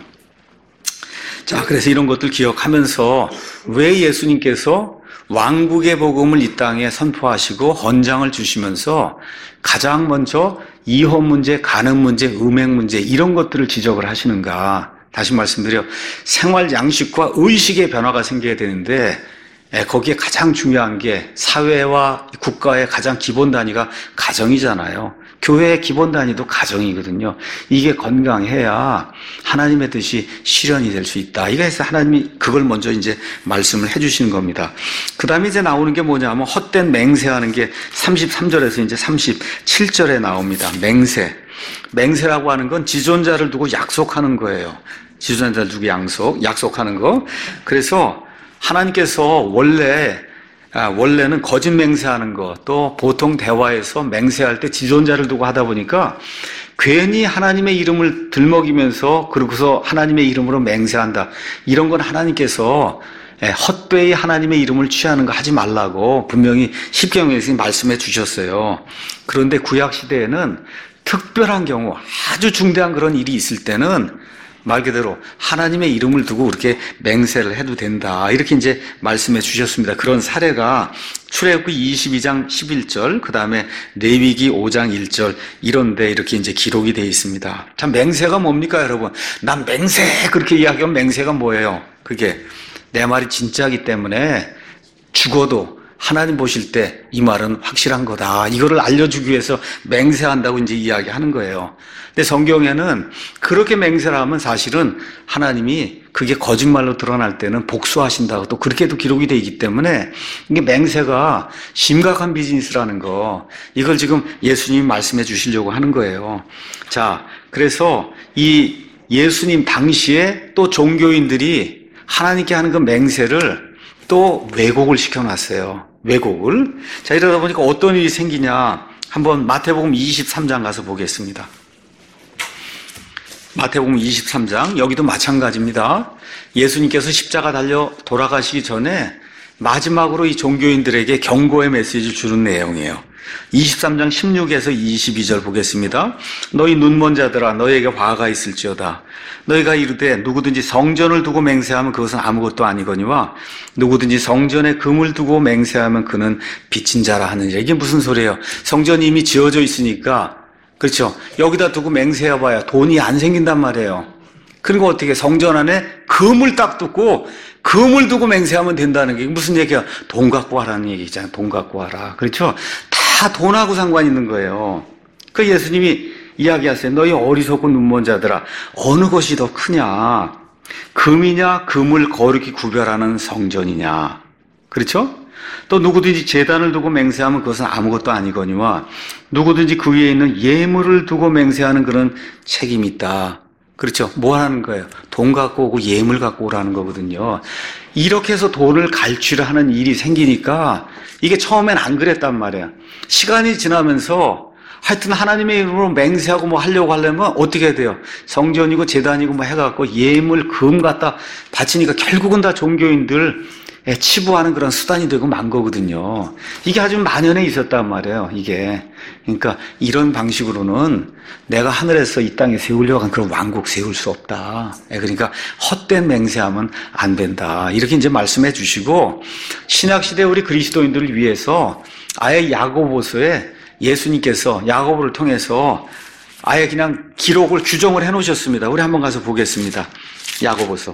자, 그래서 이런 것들 기억하면서 왜 예수님께서 왕국의 복음을 이 땅에 선포하시고 헌장을 주시면서 가장 먼저 이혼 문제, 간음 문제, 음행 문제 이런 것들을 지적을 하시는가? 다시 말씀드려, 생활 양식과 의식의 변화가 생겨야 되는데 거기에 가장 중요한 게 사회와 국가의 가장 기본 단위가 가정이잖아요. 교회의 기본 단위도 가정이거든요. 이게 건강해야 하나님의 뜻이 실현이 될 수 있다. 이거에서 하나님이 그걸 먼저 이제 말씀을 해주시는 겁니다. 그 다음에 이제 나오는 게 뭐냐면 헛된 맹세하는 게 삼십삼 절에서 이제 삼십칠 절에 나옵니다. 맹세. 맹세라고 하는 건 지존자를 두고 약속하는 거예요. 지존자를 두고 약속, 약속하는 거. 그래서 하나님께서 원래 아, 원래는 거짓 맹세하는 거, 또 보통 대화에서 맹세할 때 지존자를 두고 하다 보니까 괜히 하나님의 이름을 들먹이면서 그러고서 하나님의 이름으로 맹세한다. 이런 건 하나님께서 헛되이 하나님의 이름을 취하는 거 하지 말라고 분명히 십계명에서 말씀해 주셨어요. 그런데 구약 시대에는 특별한 경우, 아주 중대한 그런 일이 있을 때는 말 그대로 하나님의 이름을 두고 그렇게 맹세를 해도 된다. 이렇게 이제 말씀해 주셨습니다. 그런 사례가 출애굽기 이십이 장 십일 절, 그 다음에 레위기 오 장 일 절 이런데 이렇게 이제 기록이 되어 있습니다. 참 맹세가 뭡니까, 여러분? 난 맹세 그렇게 이야기하면 맹세가 뭐예요? 그게 내 말이 진짜이기 때문에 죽어도 하나님 보실 때 이 말은 확실한 거다. 이거를 알려주기 위해서 맹세한다고 이제 이야기하는 거예요. 근데 성경에는 그렇게 맹세를 하면 사실은 하나님이 그게 거짓말로 드러날 때는 복수하신다고 또 그렇게도 기록이 되어 있기 때문에 이게 맹세가 심각한 비즈니스라는 거, 이걸 지금 예수님이 말씀해 주시려고 하는 거예요. 자, 그래서 이 예수님 당시에 또 종교인들이 하나님께 하는 그 맹세를 또 왜곡을 시켜놨어요. 왜곡을. 자, 이러다 보니까 어떤 일이 생기냐. 한번 마태복음 이십삼 장 가서 보겠습니다. 마태복음 이십삼 장, 여기도 마찬가지입니다. 예수님께서 십자가 달려 돌아가시기 전에 마지막으로 이 종교인들에게 경고의 메시지를 주는 내용이에요. 이십삼 장 십육에서 이십이 절 보겠습니다. 너희 눈먼 자들아, 너희에게 화가 있을지어다. 너희가 이르되 누구든지 성전을 두고 맹세하면 그것은 아무것도 아니거니와 누구든지 성전에 금을 두고 맹세하면 그는 빚진 자라 하느니라. 이게 무슨 소리예요? 성전이 이미 지어져 있으니까, 그렇죠? 여기다 두고 맹세해봐야 돈이 안 생긴단 말이에요. 그리고 어떻게 성전 안에 금을 딱 두고 금을 두고 맹세하면 된다는 게 무슨 얘기야? 돈 갖고 와라는 얘기잖아요. 돈 갖고 와라. 그렇죠? 다 돈하고 상관 있는 거예요. 그 예수님이 이야기하세요. 너희 어리석고 눈먼 자들아, 어느 것이 더 크냐? 금이냐, 금을 거룩히 구별하는 성전이냐? 그렇죠? 또 누구든지 제단을 두고 맹세하면 그것은 아무것도 아니거니와 누구든지 그 위에 있는 예물을 두고 맹세하는 그런 책임이 있다. 그렇죠? 뭐 하는 거예요? 돈 갖고 오고 예물 갖고 오라는 거거든요. 이렇게 해서 돈을 갈취를 일이 생기니까 이게 처음엔 안 그랬단 말이에요. 시간이 지나면서 하여튼 하나님의 이름으로 맹세하고 뭐 하려고 하려면 어떻게 해야 돼요? 성전이고 제단이고 뭐 해갖고 예물, 금 갖다 바치니까 결국은 다 종교인들 치부하는 그런 수단이 되고 만 거거든요. 이게 아주 만연해 있었단 말이에요, 이게. 그러니까 이런 방식으로는 내가 하늘에서 이 땅에 세우려고 한 그런 왕국 세울 수 없다. 그러니까 헛된 맹세하면 안 된다. 이렇게 이제 말씀해 주시고, 신약시대 우리 그리스도인들을 위해서 아예 야고보서에 예수님께서 야고보를 통해서 아예 그냥 기록을 규정을 해 놓으셨습니다. 우리 한번 가서 보겠습니다. 야고보서.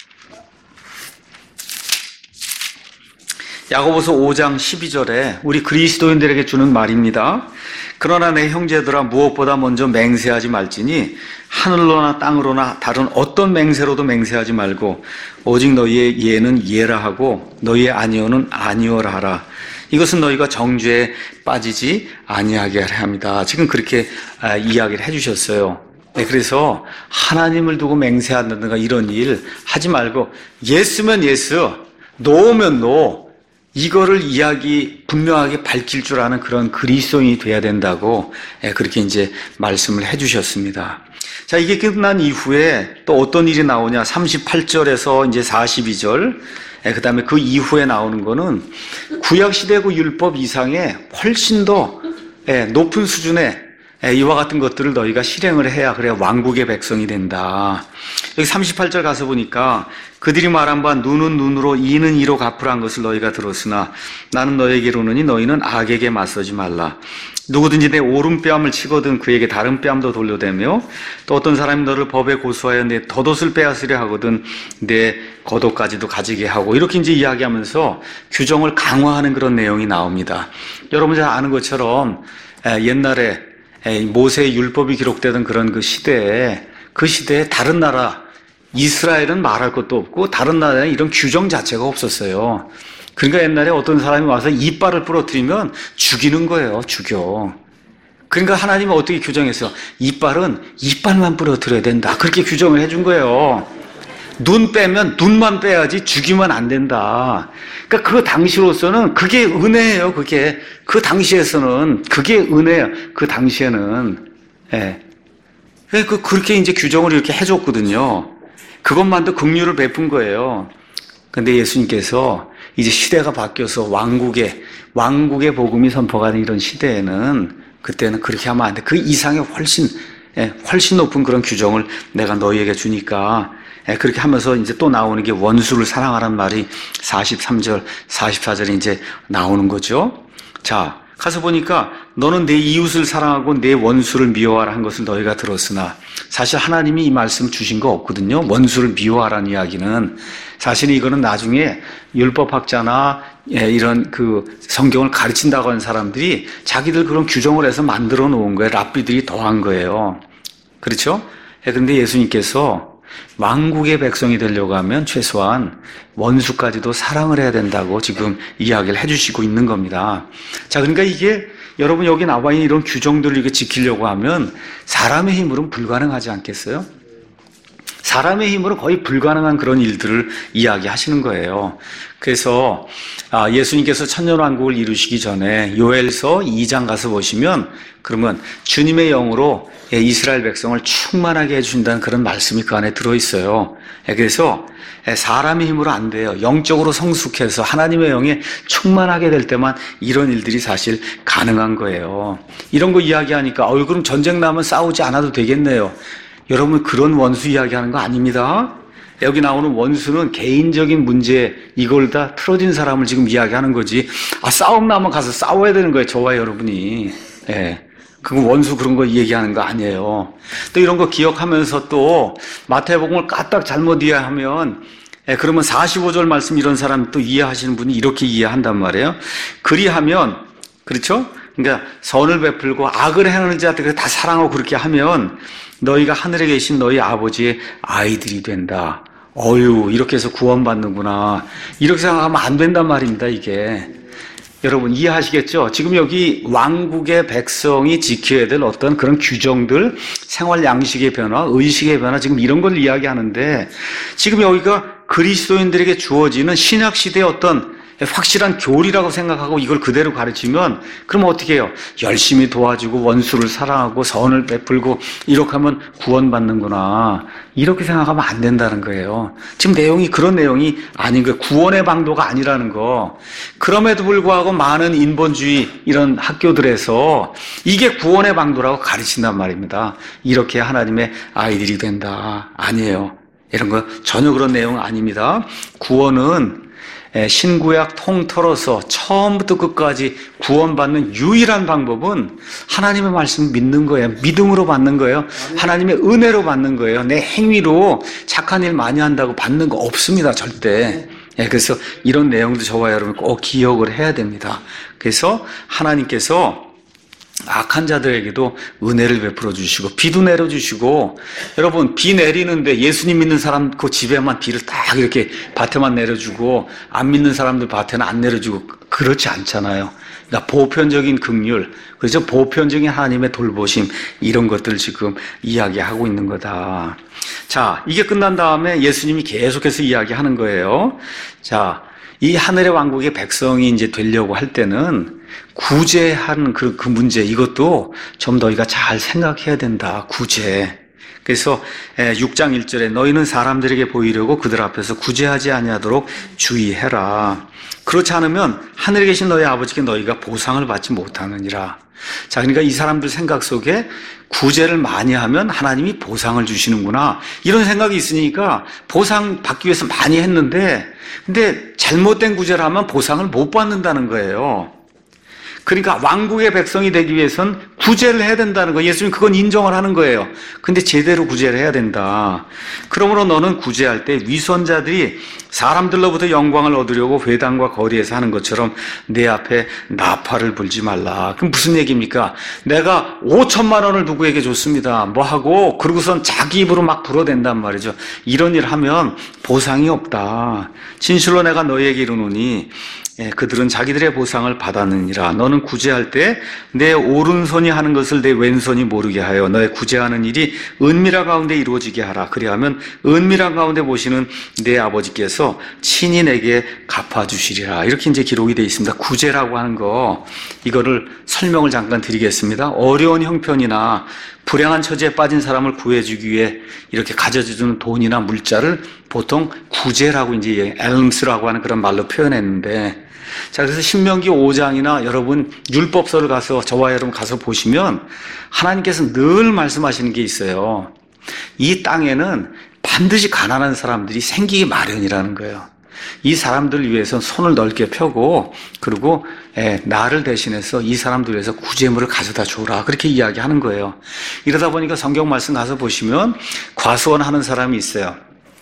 야고보서 오 장 십이 절에 우리 그리스도인들에게 주는 말입니다. 그러나 내 형제들아 무엇보다 먼저 맹세하지 말지니 하늘로나 땅으로나 다른 어떤 맹세로도 맹세하지 말고 오직 너희의 예는 예라 하고 너희의 아니오는 아니오라 하라. 이것은 너희가 정죄에 빠지지 아니하게 하려 합니다. 지금 그렇게 이야기를 해주셨어요. 네, 그래서 하나님을 두고 맹세한다든가 이런 일 하지 말고 예스면 예스, 노면 노, 이거를 이야기 분명하게 밝힐 줄 아는 그런 그리스도인이 돼야 된다고 그렇게 이제 말씀을 해주셨습니다. 자, 이게 끝난 이후에 또 어떤 일이 나오냐? 삼십팔 절에서 이제 사십이 절, 그 다음에 그 이후에 나오는 거는 구약시대 그 율법 이상의 훨씬 더 높은 수준의 이와 같은 것들을 너희가 실행을 해야 그래야 왕국의 백성이 된다. 여기 삼십팔 절 가서 보니까 그들이 말한 바 눈은 눈으로 이는 이로 갚으란 것을 너희가 들었으나 나는 너에게로느니 너희는 악에게 맞서지 말라. 누구든지 내 오른뺨을 치거든 그에게 다른 뺨도 돌려대며 또 어떤 사람이 너를 법에 고소하여 내 덧옷을 빼앗으려 하거든 내 겉옷까지도 가지게 하고 이렇게 이제 이야기하면서 규정을 강화하는 그런 내용이 나옵니다. 여러분 잘 아는 것처럼 옛날에 모세의 율법이 기록되던 그런 그 시대에 그 시대에 다른 나라 이스라엘은 말할 것도 없고 다른 나라에 이런 규정 자체가 없었어요. 그러니까 옛날에 어떤 사람이 와서 이빨을 부러뜨리면 죽이는 거예요. 죽여. 그러니까 하나님은 어떻게 규정했어요? 이빨은 이빨만 부러뜨려야 된다. 그렇게 규정을 해준 거예요. 눈 빼면 눈만 빼야지 죽이면 안 된다. 그러니까 그 당시로서는 그게 은혜예요. 그게 그 당시에서는 그게 은혜예요. 그 당시에는 예. 그 그렇게 이제 규정을 이렇게 해줬거든요. 그것만도 긍휼을 베푼 거예요. 근데 예수님께서 이제 시대가 바뀌어서 왕국의 왕국의 복음이 선포가 된 이런 시대에는 그때는 그렇게 하면 안 돼. 그 이상의 훨씬 예, 훨씬 높은 그런 규정을 내가 너희에게 주니까 예, 그렇게 하면서 이제 또 나오는 게 원수를 사랑하라는 말이 사십삼 절, 사십사 절에 이제 나오는 거죠. 자, 가서 보니까 너는 내 이웃을 사랑하고 내 원수를 미워하라 한 것을 너희가 들었으나 사실 하나님이 이 말씀 주신 거 없거든요. 원수를 미워하라는 이야기는 사실 이거는 나중에 율법학자나 예, 이런 그 성경을 가르친다고 하는 사람들이 자기들 그런 규정을 해서 만들어 놓은 거예요. 랍비들이 더한 거예요. 그렇죠? 예, 그런데 예수님께서 왕국의 백성이 되려고 하면 최소한 원수까지도 사랑을 해야 된다고 지금 이야기를 해주시고 있는 겁니다. 자, 그러니까 이게 여러분 여기 나와 있는 이런 규정들을 이렇게 지키려고 하면 사람의 힘으로는 불가능하지 않겠어요? 사람의 힘으로 거의 불가능한 그런 일들을 이야기하시는 거예요. 그래서 예수님께서 천년왕국을 이루시기 전에 요엘서 이 장 가서 보시면 그러면 주님의 영으로 이스라엘 백성을 충만하게 해준다는 그런 말씀이 그 안에 들어있어요. 그래서 사람의 힘으로 안 돼요. 영적으로 성숙해서 하나님의 영에 충만하게 될 때만 이런 일들이 사실 가능한 거예요. 이런 거 이야기하니까 어, 그럼 전쟁 나면 싸우지 않아도 되겠네요. 여러분 그런 원수 이야기하는 거 아닙니다. 여기 나오는 원수는 개인적인 문제 이걸 다 틀어진 사람을 지금 이야기하는 거지. 아 싸움 나면 가서 싸워야 되는 거예요. 저와 여러분이. 예. 그건 원수 그런 거 얘기하는 거 아니에요. 또 이런 거 기억하면서 또 마태복음을 까딱 잘못 이해하면 예, 그러면 사십오 절 말씀 이런 사람 또 이해하시는 분이 이렇게 이해한단 말이에요. 그리하면 그렇죠? 그러니까 선을 베풀고 악을 행하는 자들 다 사랑하고 그렇게 하면 너희가 하늘에 계신 너희 아버지의 아이들이 된다. 어휴 이렇게 해서 구원받는구나. 이렇게 생각하면 안 된단 말입니다. 이게. 여러분 이해하시겠죠? 지금 여기 왕국의 백성이 지켜야 될 어떤 그런 규정들, 생활 양식의 변화, 의식의 변화 지금 이런 걸 이야기하는데 지금 여기가 그리스도인들에게 주어지는 신약시대의 어떤 확실한 교리라고 생각하고 이걸 그대로 가르치면 그럼 어떻게 해요? 열심히 도와주고 원수를 사랑하고 선을 베풀고 이렇게 하면 구원받는구나. 이렇게 생각하면 안 된다는 거예요. 지금 내용이 그런 내용이 아닌 거예요. 구원의 방도가 아니라는 거. 그럼에도 불구하고 많은 인본주의 이런 학교들에서 이게 구원의 방도라고 가르친단 말입니다. 이렇게 하나님의 아이들이 된다. 아니에요. 이런 거 전혀 그런 내용 아닙니다. 구원은 신구약 통틀어서 처음부터 끝까지 구원받는 유일한 방법은 하나님의 말씀을 믿는 거예요. 믿음으로 받는 거예요. 하나님의 은혜로 받는 거예요. 내 행위로 착한 일 많이 한다고 받는 거 없습니다. 절대. 그래서 이런 내용도 저와 여러분 꼭 기억을 해야 됩니다. 그래서 하나님께서 악한 자들에게도 은혜를 베풀어 주시고 비도 내려주시고, 여러분 비 내리는데 예수님 믿는 사람 그 집에만 비를 딱 이렇게 밭에만 내려주고 안 믿는 사람들 밭에는 안 내려주고 그렇지 않잖아요. 그러니까 보편적인 긍휼, 그래서 보편적인 하나님의 돌보심, 이런 것들을 지금 이야기하고 있는 거다. 자, 이게 끝난 다음에 예수님이 계속해서 이야기하는 거예요. 자, 이 하늘의 왕국의 백성이 이제 되려고 할 때는 구제하는 그, 그 문제, 이것도 좀 너희가 잘 생각해야 된다. 구제. 그래서 육 장 일 절에 너희는 사람들에게 보이려고 그들 앞에서 구제하지 아니하도록 주의해라. 그렇지 않으면 하늘에 계신 너희 아버지께 너희가 보상을 받지 못하느니라. 자, 그러니까 이 사람들 생각 속에 구제를 많이 하면 하나님이 보상을 주시는구나, 이런 생각이 있으니까 보상 받기 위해서 많이 했는데, 근데 잘못된 구제를 하면 보상을 못 받는다는 거예요. 그러니까 왕국의 백성이 되기 위해선 구제를 해야 된다는 거예요. 예수님 그건 인정을 하는 거예요. 근데 제대로 구제를 해야 된다. 그러므로 너는 구제할 때 위선자들이 사람들로부터 영광을 얻으려고 회당과 거리에서 하는 것처럼 내 앞에 나팔을 불지 말라. 그럼 무슨 얘기입니까? 내가 오천만 원을 누구에게 줬습니다. 뭐 하고 그러고선 자기 입으로 막 불어댄단 말이죠. 이런 일 하면 보상이 없다. 진실로 내가 너희에게 이르노니 예, 그들은 자기들의 보상을 받았느니라. 너는 구제할 때 내 오른손이 하는 것을 내 왼손이 모르게 하여 너의 구제하는 일이 은밀한 가운데 이루어지게 하라. 그리하면 은밀한 가운데 보시는 내 아버지께서 친히 내게 갚아주시리라. 이렇게 이제 기록이 되어 있습니다. 구제라고 하는 거, 이거를 설명을 잠깐 드리겠습니다. 어려운 형편이나 불행한 처지에 빠진 사람을 구해주기 위해 이렇게 가져주는 돈이나 물자를 보통 구제라고 이제 엘름스라고 하는 그런 말로 표현했는데, 자, 그래서 신명기 오 장이나 여러분 율법서를 가서, 저와 여러분 가서 보시면 하나님께서 늘 말씀하시는 게 있어요. 이 땅에는 반드시 가난한 사람들이 생기기 마련이라는 거예요. 이 사람들을 위해서 손을 넓게 펴고, 그리고 예, 나를 대신해서 이 사람들 위해서 구제물을 가져다 줘라, 그렇게 이야기하는 거예요. 이러다 보니까 성경 말씀 가서 보시면 과수원 하는 사람이 있어요.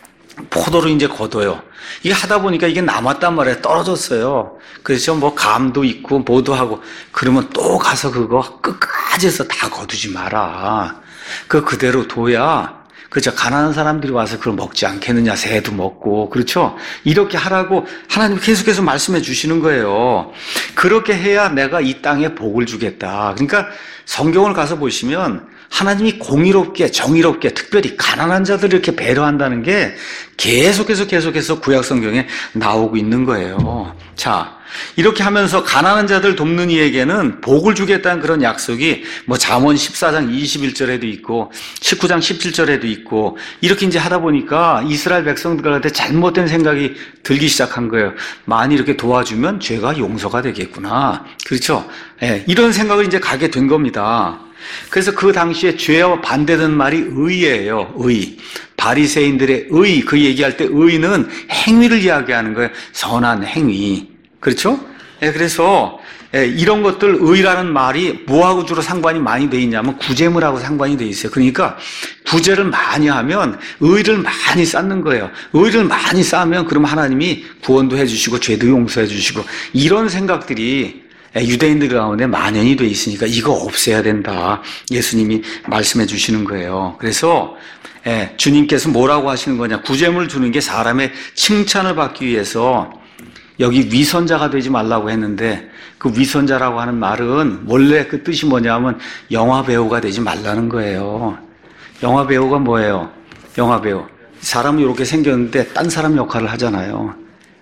포도를 이제 걷어요. 이게 하다 보니까 이게 남았단 말이에요. 떨어졌어요. 그래서 뭐 감도 있고 뭐도 하고, 그러면 또 가서 그거 끝까지 해서 다 거두지 마라. 그거 그대로 둬야, 그렇죠, 가난한 사람들이 와서 그걸 먹지 않겠느냐, 새도 먹고, 그렇죠? 이렇게 하라고 하나님 계속해서 말씀해 주시는 거예요. 그렇게 해야 내가 이 땅에 복을 주겠다. 그러니까 성경을 가서 보시면 하나님이 공의롭게, 정의롭게, 특별히 가난한 자들을 이렇게 배려한다는 게 계속해서 계속해서 구약 성경에 나오고 있는 거예요. 자, 이렇게 하면서 가난한 자들 돕는 이에게는 복을 주겠다는 그런 약속이 뭐 잠언 십사 장 이십일 절에도 있고 십구 장 십칠 절에도 있고, 이렇게 이제 하다 보니까 이스라엘 백성들한테 잘못된 생각이 들기 시작한 거예요. 많이 이렇게 도와주면 죄가 용서가 되겠구나. 그렇죠? 예, 이런 생각을 이제 가게 된 겁니다. 그래서 그 당시에 죄와 반대되는 말이 의예요. 의. 바리새인들의 의, 그 얘기할 때 의는 행위를 이야기하는 거예요. 선한 행위. 그렇죠? 예, 그래서 예, 이런 것들, 의라는 말이 뭐하고 주로 상관이 많이 돼 있냐면 구제물하고 상관이 돼 있어요. 그러니까 구제를 많이 하면 의를 많이 쌓는 거예요. 의를 많이 쌓으면 그럼 하나님이 구원도 해주시고 죄도 용서해 주시고, 이런 생각들이 유대인들 가운데 만연이 돼 있으니까 이거 없애야 된다, 예수님이 말씀해 주시는 거예요. 그래서 예, 주님께서 뭐라고 하시는 거냐, 구제물 주는 게 사람의 칭찬을 받기 위해서 여기 위선자가 되지 말라고 했는데, 그 위선자라고 하는 말은 원래 그 뜻이 뭐냐면 영화 배우가 되지 말라는 거예요. 영화 배우가 뭐예요? 영화 배우, 사람이 이렇게 생겼는데 딴 사람 역할을 하잖아요.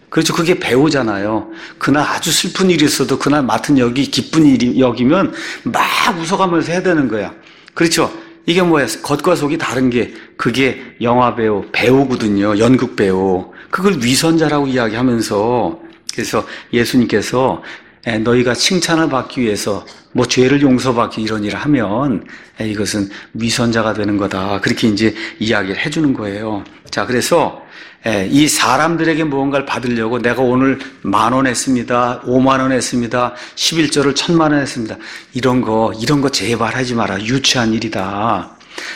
그렇죠. 그게 배우잖아요. 그날 아주 슬픈 일이 있어도 그날 맡은 역이 기쁜 일이 여기면 막 웃어가면서 해야 되는 거야. 그렇죠. 이게 뭐야? 겉과 속이 다른 게 그게 영화 배우, 배우거든요. 연극 배우. 그걸 위선자라고 이야기하면서 그래서 예수님께서 너희가 칭찬을 받기 위해서 뭐 죄를 용서받기 이런 일을 하면 이것은 위선자가 되는 거다. 그렇게 이제 이야기를 해주는 거예요. 자, 그래서 이 사람들에게 무언가를 받으려고 내가 오늘 만 원 했습니다. 오만 원 했습니다. 십일조를 천만 원 했습니다. 이런 거, 이런 거 제발 하지 마라. 유치한 일이다.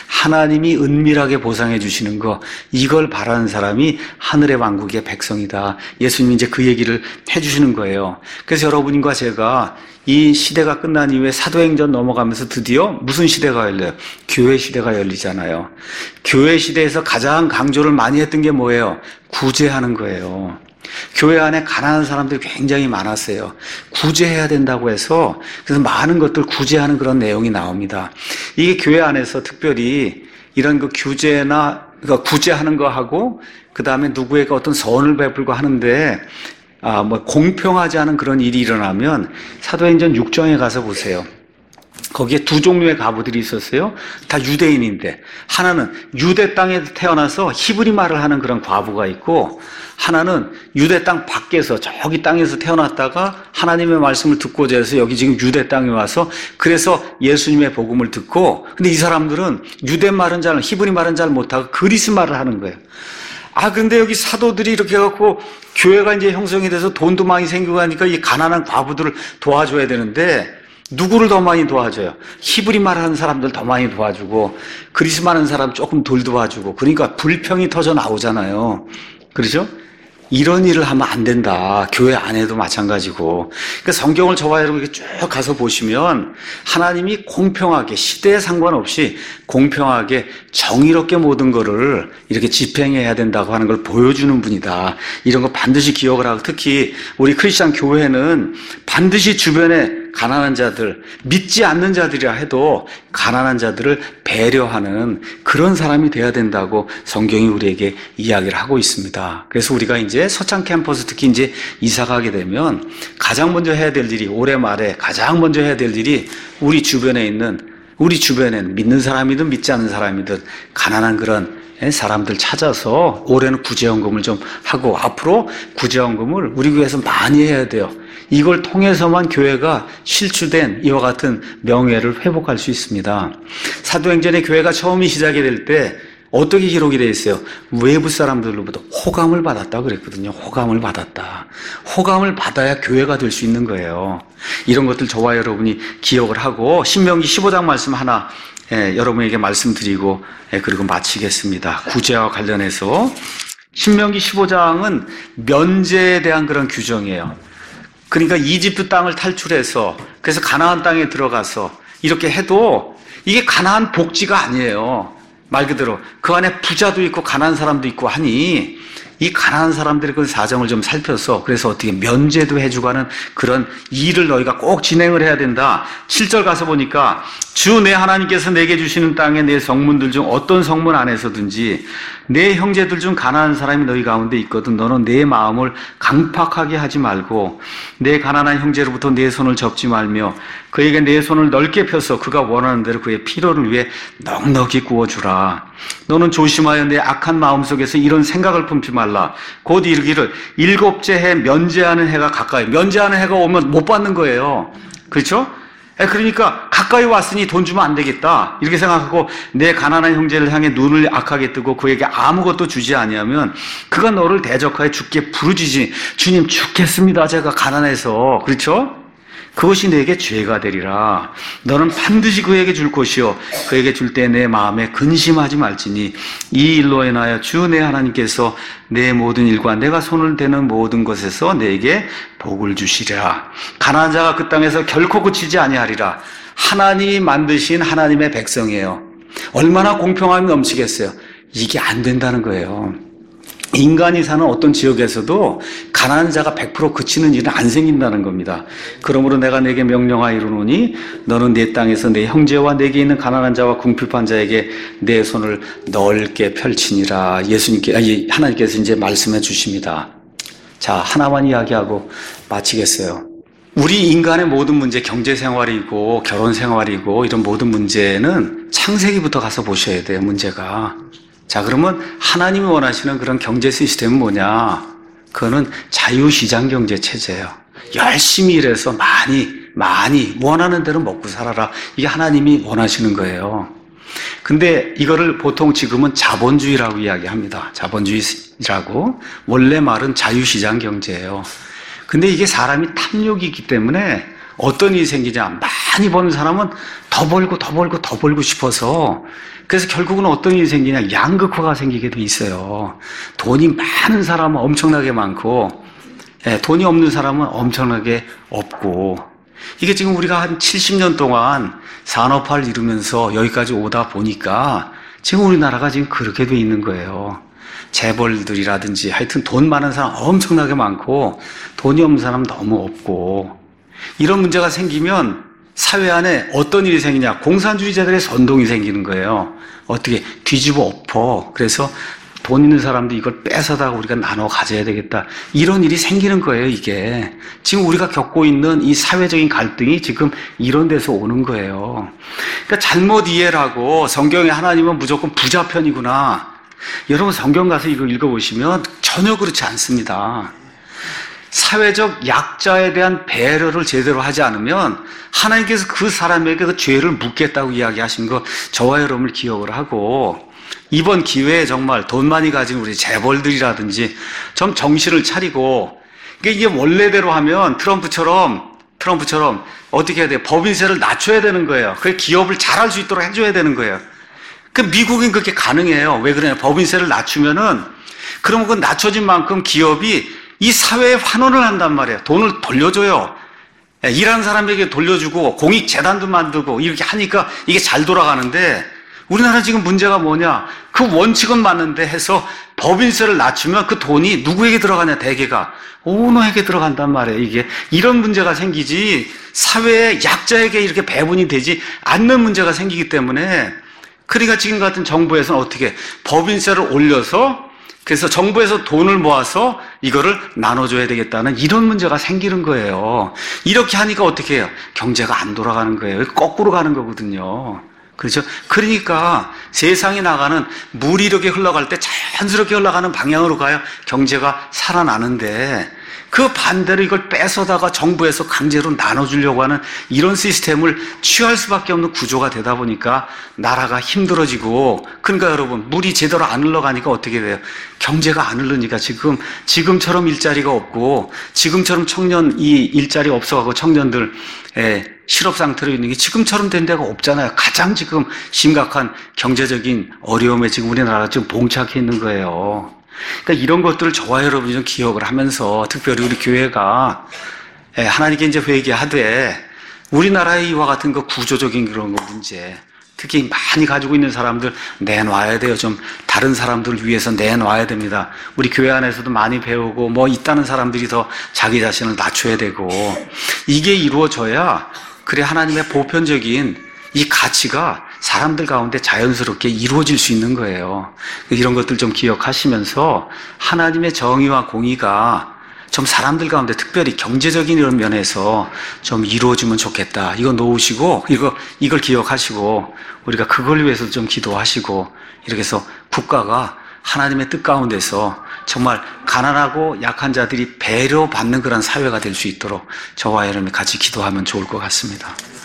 하나님이 은밀하게 보상해 주시는 거, 이걸 바라는 사람이 하늘의 왕국의 백성이다. 예수님이 이제 그 얘기를 해 주시는 거예요. 그래서 여러분과 제가 이 시대가 끝난 이후에 사도행전 넘어가면서 드디어 무슨 시대가 열려요? 교회 시대가 열리잖아요. 교회 시대에서 가장 강조를 많이 했던 게 뭐예요? 구제하는 거예요. 교회 안에 가난한 사람들이 굉장히 많았어요. 구제해야 된다고 해서 그래서 많은 것들 구제하는 그런 내용이 나옵니다. 이게 교회 안에서 특별히 이런 그 규제나 그러니까 구제하는 거 하고 그 다음에 누구에게 어떤 선을 베풀고 하는데 아, 뭐 공평하지 않은 그런 일이 일어나면 사도행전 육 장에 가서 보세요. 거기에 두 종류의 과부들이 있었어요. 다 유대인인데 하나는 유대 땅에 태어나서 히브리 말을 하는 그런 과부가 있고 하나는 유대 땅 밖에서 저기 땅에서 태어났다가 하나님의 말씀을 듣고자 해서 여기 지금 유대 땅에 와서 그래서 예수님의 복음을 듣고 근데 이 사람들은 유대 말은 잘 히브리 말은 잘 못하고 그리스 말을 하는 거예요. 아, 근데 여기 사도들이 이렇게 해갖고 교회가 이제 형성이 돼서 돈도 많이 생기고 하니까 이 가난한 과부들을 도와줘야 되는데 누구를 더 많이 도와줘요? 히브리 말하는 사람들 더 많이 도와주고 그리스 말하는 사람 조금 덜 도와주고 그러니까 불평이 터져 나오잖아요. 그렇죠? 이런 일을 하면 안 된다. 교회 안에도 마찬가지고. 그러니까 성경을 저와 여러분 이렇게 쭉 가서 보시면 하나님이 공평하게 시대에 상관없이 공평하게 정의롭게 모든 거를 이렇게 집행해야 된다고 하는 걸 보여주는 분이다. 이런 거 반드시 기억을 하고 특히 우리 크리스천 교회는 반드시 주변에 가난한 자들, 믿지 않는 자들이라 해도 가난한 자들을 배려하는 그런 사람이 돼야 된다고 성경이 우리에게 이야기를 하고 있습니다. 그래서 우리가 이제 서창 캠퍼스 특히 이제 이사 가게 되면 가장 먼저 해야 될 일이 올해 말에 가장 먼저 해야 될 일이 우리 주변에 있는 우리 주변엔 믿는 사람이든 믿지 않는 사람이든 가난한 그런 사람들 찾아서 올해는 구제헌금을 좀 하고 앞으로 구제헌금을 우리 교회에서 많이 해야 돼요. 이걸 통해서만 교회가 실추된 이와 같은 명예를 회복할 수 있습니다. 사도행전의 교회가 처음이 시작이 될 때 어떻게 기록이 되어 있어요? 외부 사람들로부터 호감을 받았다 그랬거든요. 호감을 받았다. 호감을 받아야 교회가 될 수 있는 거예요. 이런 것들 저와 여러분이 기억을 하고 신명기 십오 장 말씀 하나 예, 여러분에게 말씀드리고 예, 그리고 마치겠습니다. 구제와 관련해서 신명기 십오 장은 면제에 대한 그런 규정이에요. 그러니까 이집트 땅을 탈출해서 그래서 가나안 땅에 들어가서 이렇게 해도 이게 가나안 복지가 아니에요. 말 그대로 그 안에 부자도 있고 가난한 사람도 있고 하니 이 가난한 사람들의 그 사정을 좀 살펴서 그래서 어떻게 면제도 해주고 하는 그런 일을 너희가 꼭 진행을 해야 된다. 칠 절 가서 보니까 주 내 하나님께서 내게 주시는 땅에 내 성문들 중 어떤 성문 안에서든지 내 형제들 중 가난한 사람이 너희 가운데 있거든 너는 내 마음을 강팍하게 하지 말고 내 가난한 형제로부터 내 손을 접지 말며 그에게 내 손을 넓게 펴서 그가 원하는 대로 그의 필요를 위해 넉넉히 구워주라. 너는 조심하여 내 악한 마음속에서 이런 생각을 품지 말라. 곧 이르기를 일곱째 해 면제하는 해가 가까이. 면제하는 해가 오면 못 받는 거예요. 그렇죠? 그러니까 가까이 왔으니 돈 주면 안 되겠다 이렇게 생각하고 내 가난한 형제를 향해 눈을 악하게 뜨고 그에게 아무것도 주지 아니하면 그가 너를 대적하여 죽게 부르짖으니 주님 죽겠습니다 제가 가난해서. 그렇죠? 그것이 내게 죄가 되리라. 너는 반드시 그에게 줄 것이요 그에게 줄 때 내 마음에 근심하지 말지니 이 일로 인하여 주 내 하나님께서 내 모든 일과 내가 손을 대는 모든 것에서 내게 복을 주시리라. 가난한 자가 그 땅에서 결코 그치지 아니하리라. 하나님이 만드신 하나님의 백성이에요. 얼마나 공평함이 넘치겠어요. 이게 안 된다는 거예요. 인간이 사는 어떤 지역에서도 가난한 자가 백 퍼센트 그치는 일은 안 생긴다는 겁니다. 그러므로 내가 내게 명령하여 이르노니 너는 내 땅에서 내 형제와 내게 있는 가난한 자와 궁핍한 자에게 내 손을 넓게 펼치니라. 예수님께, 아니, 하나님께서 이제 말씀해 주십니다. 자, 하나만 이야기하고 마치겠어요. 우리 인간의 모든 문제, 경제 생활이고 결혼 생활이고 이런 모든 문제는 창세기부터 가서 보셔야 돼요, 문제가. 자, 그러면 하나님이 원하시는 그런 경제 시스템은 뭐냐? 그거는 자유시장 경제 체제예요. 열심히 일해서 많이, 많이 원하는 대로 먹고 살아라. 이게 하나님이 원하시는 거예요. 근데 이거를 보통 지금은 자본주의라고 이야기합니다. 자본주의라고. 원래 말은 자유시장 경제예요. 근데 이게 사람이 탐욕이 있기 때문에 어떤 일이 생기냐. 많이 버는 사람은 더 벌고 더 벌고 더 벌고 싶어서 그래서 결국은 어떤 일이 생기냐. 양극화가 생기게 돼 있어요. 돈이 많은 사람은 엄청나게 많고 예, 돈이 없는 사람은 엄청나게 없고 이게 지금 우리가 한 칠십 년 동안 산업화를 이루면서 여기까지 오다 보니까 지금 우리나라가 지금 그렇게 돼 있는 거예요. 재벌들이라든지 하여튼 돈 많은 사람 엄청나게 많고 돈이 없는 사람 너무 없고 이런 문제가 생기면 사회 안에 어떤 일이 생기냐. 공산주의자들의 선동이 생기는 거예요. 어떻게 뒤집어 엎어. 그래서 돈 있는 사람도 이걸 뺏어다가 우리가 나눠 가져야 되겠다. 이런 일이 생기는 거예요, 이게. 지금 우리가 겪고 있는 이 사회적인 갈등이 지금 이런 데서 오는 거예요. 그러니까 잘못 이해를 하고 성경에 하나님은 무조건 부자 편이구나. 여러분 성경 가서 이거 읽어보시면 전혀 그렇지 않습니다. 사회적 약자에 대한 배려를 제대로 하지 않으면 하나님께서 그 사람에게 그 죄를 묻겠다고 이야기하신 거 저와 여러분을 기억을 하고 이번 기회에 정말 돈 많이 가진 우리 재벌들이라든지 좀 정신을 차리고 이게 원래대로 하면 트럼프처럼 트럼프처럼 어떻게 해야 돼요? 법인세를 낮춰야 되는 거예요. 그 기업을 잘할 수 있도록 해줘야 되는 거예요. 그 미국은 그렇게 가능해요. 왜 그러냐? 법인세를 낮추면은 그러면 그 낮춰진 만큼 기업이 이 사회에 환원을 한단 말이에요. 돈을 돌려줘요. 일하는 사람에게 돌려주고 공익재단도 만들고 이렇게 하니까 이게 잘 돌아가는데 우리나라 지금 문제가 뭐냐? 그 원칙은 맞는데 해서 법인세를 낮추면 그 돈이 누구에게 들어가냐? 대개가 오너에게 들어간단 말이에요. 이게 이런 문제가 생기지 사회의 약자에게 이렇게 배분이 되지 않는 문제가 생기기 때문에 그러니까 지금 같은 정부에서는 어떻게 법인세를 올려서 그래서 정부에서 돈을 모아서 이거를 나눠줘야 되겠다는 이런 문제가 생기는 거예요. 이렇게 하니까 어떻게 해요? 경제가 안 돌아가는 거예요. 거꾸로 가는 거거든요. 그렇죠? 그러니까 세상에 나가는 물이 이렇게 흘러갈 때 자연스럽게 흘러가는 방향으로 가야 경제가 살아나는데 그 반대로 이걸 뺏어다가 정부에서 강제로 나눠주려고 하는 이런 시스템을 취할 수밖에 없는 구조가 되다 보니까 나라가 힘들어지고 그러니까 여러분 물이 제대로 안 흘러가니까 어떻게 돼요? 경제가 안 흐르니까 지금 지금처럼 일자리가 없고 지금처럼 청년 이 일자리 없어가고 청년들 예, 실업 상태로 있는 게 지금처럼 된 데가 없잖아요. 가장 지금 심각한 경제적인 어려움에 지금 우리나라가 지금 봉착해 있는 거예요. 그러니까 이런 것들을 저와 여러분이 좀 기억을 하면서 특별히 우리 교회가 하나님께 이제 회개하되 우리나라의 이와 같은 그 구조적인 그런 거 문제 특히 많이 가지고 있는 사람들 내놔야 돼요. 좀 다른 사람들을 위해서 내놔야 됩니다. 우리 교회 안에서도 많이 배우고 뭐 있다는 사람들이 더 자기 자신을 낮춰야 되고 이게 이루어져야 그래 하나님의 보편적인 이 가치가 사람들 가운데 자연스럽게 이루어질 수 있는 거예요. 이런 것들 좀 기억하시면서 하나님의 정의와 공의가 좀 사람들 가운데 특별히 경제적인 이런 면에서 좀 이루어지면 좋겠다. 이거 놓으시고 이거 이걸 기억하시고 우리가 그걸 위해서 좀 기도하시고 이렇게 해서 국가가 하나님의 뜻 가운데서 정말 가난하고 약한 자들이 배려받는 그런 사회가 될 수 있도록 저와 여러분이 같이 기도하면 좋을 것 같습니다.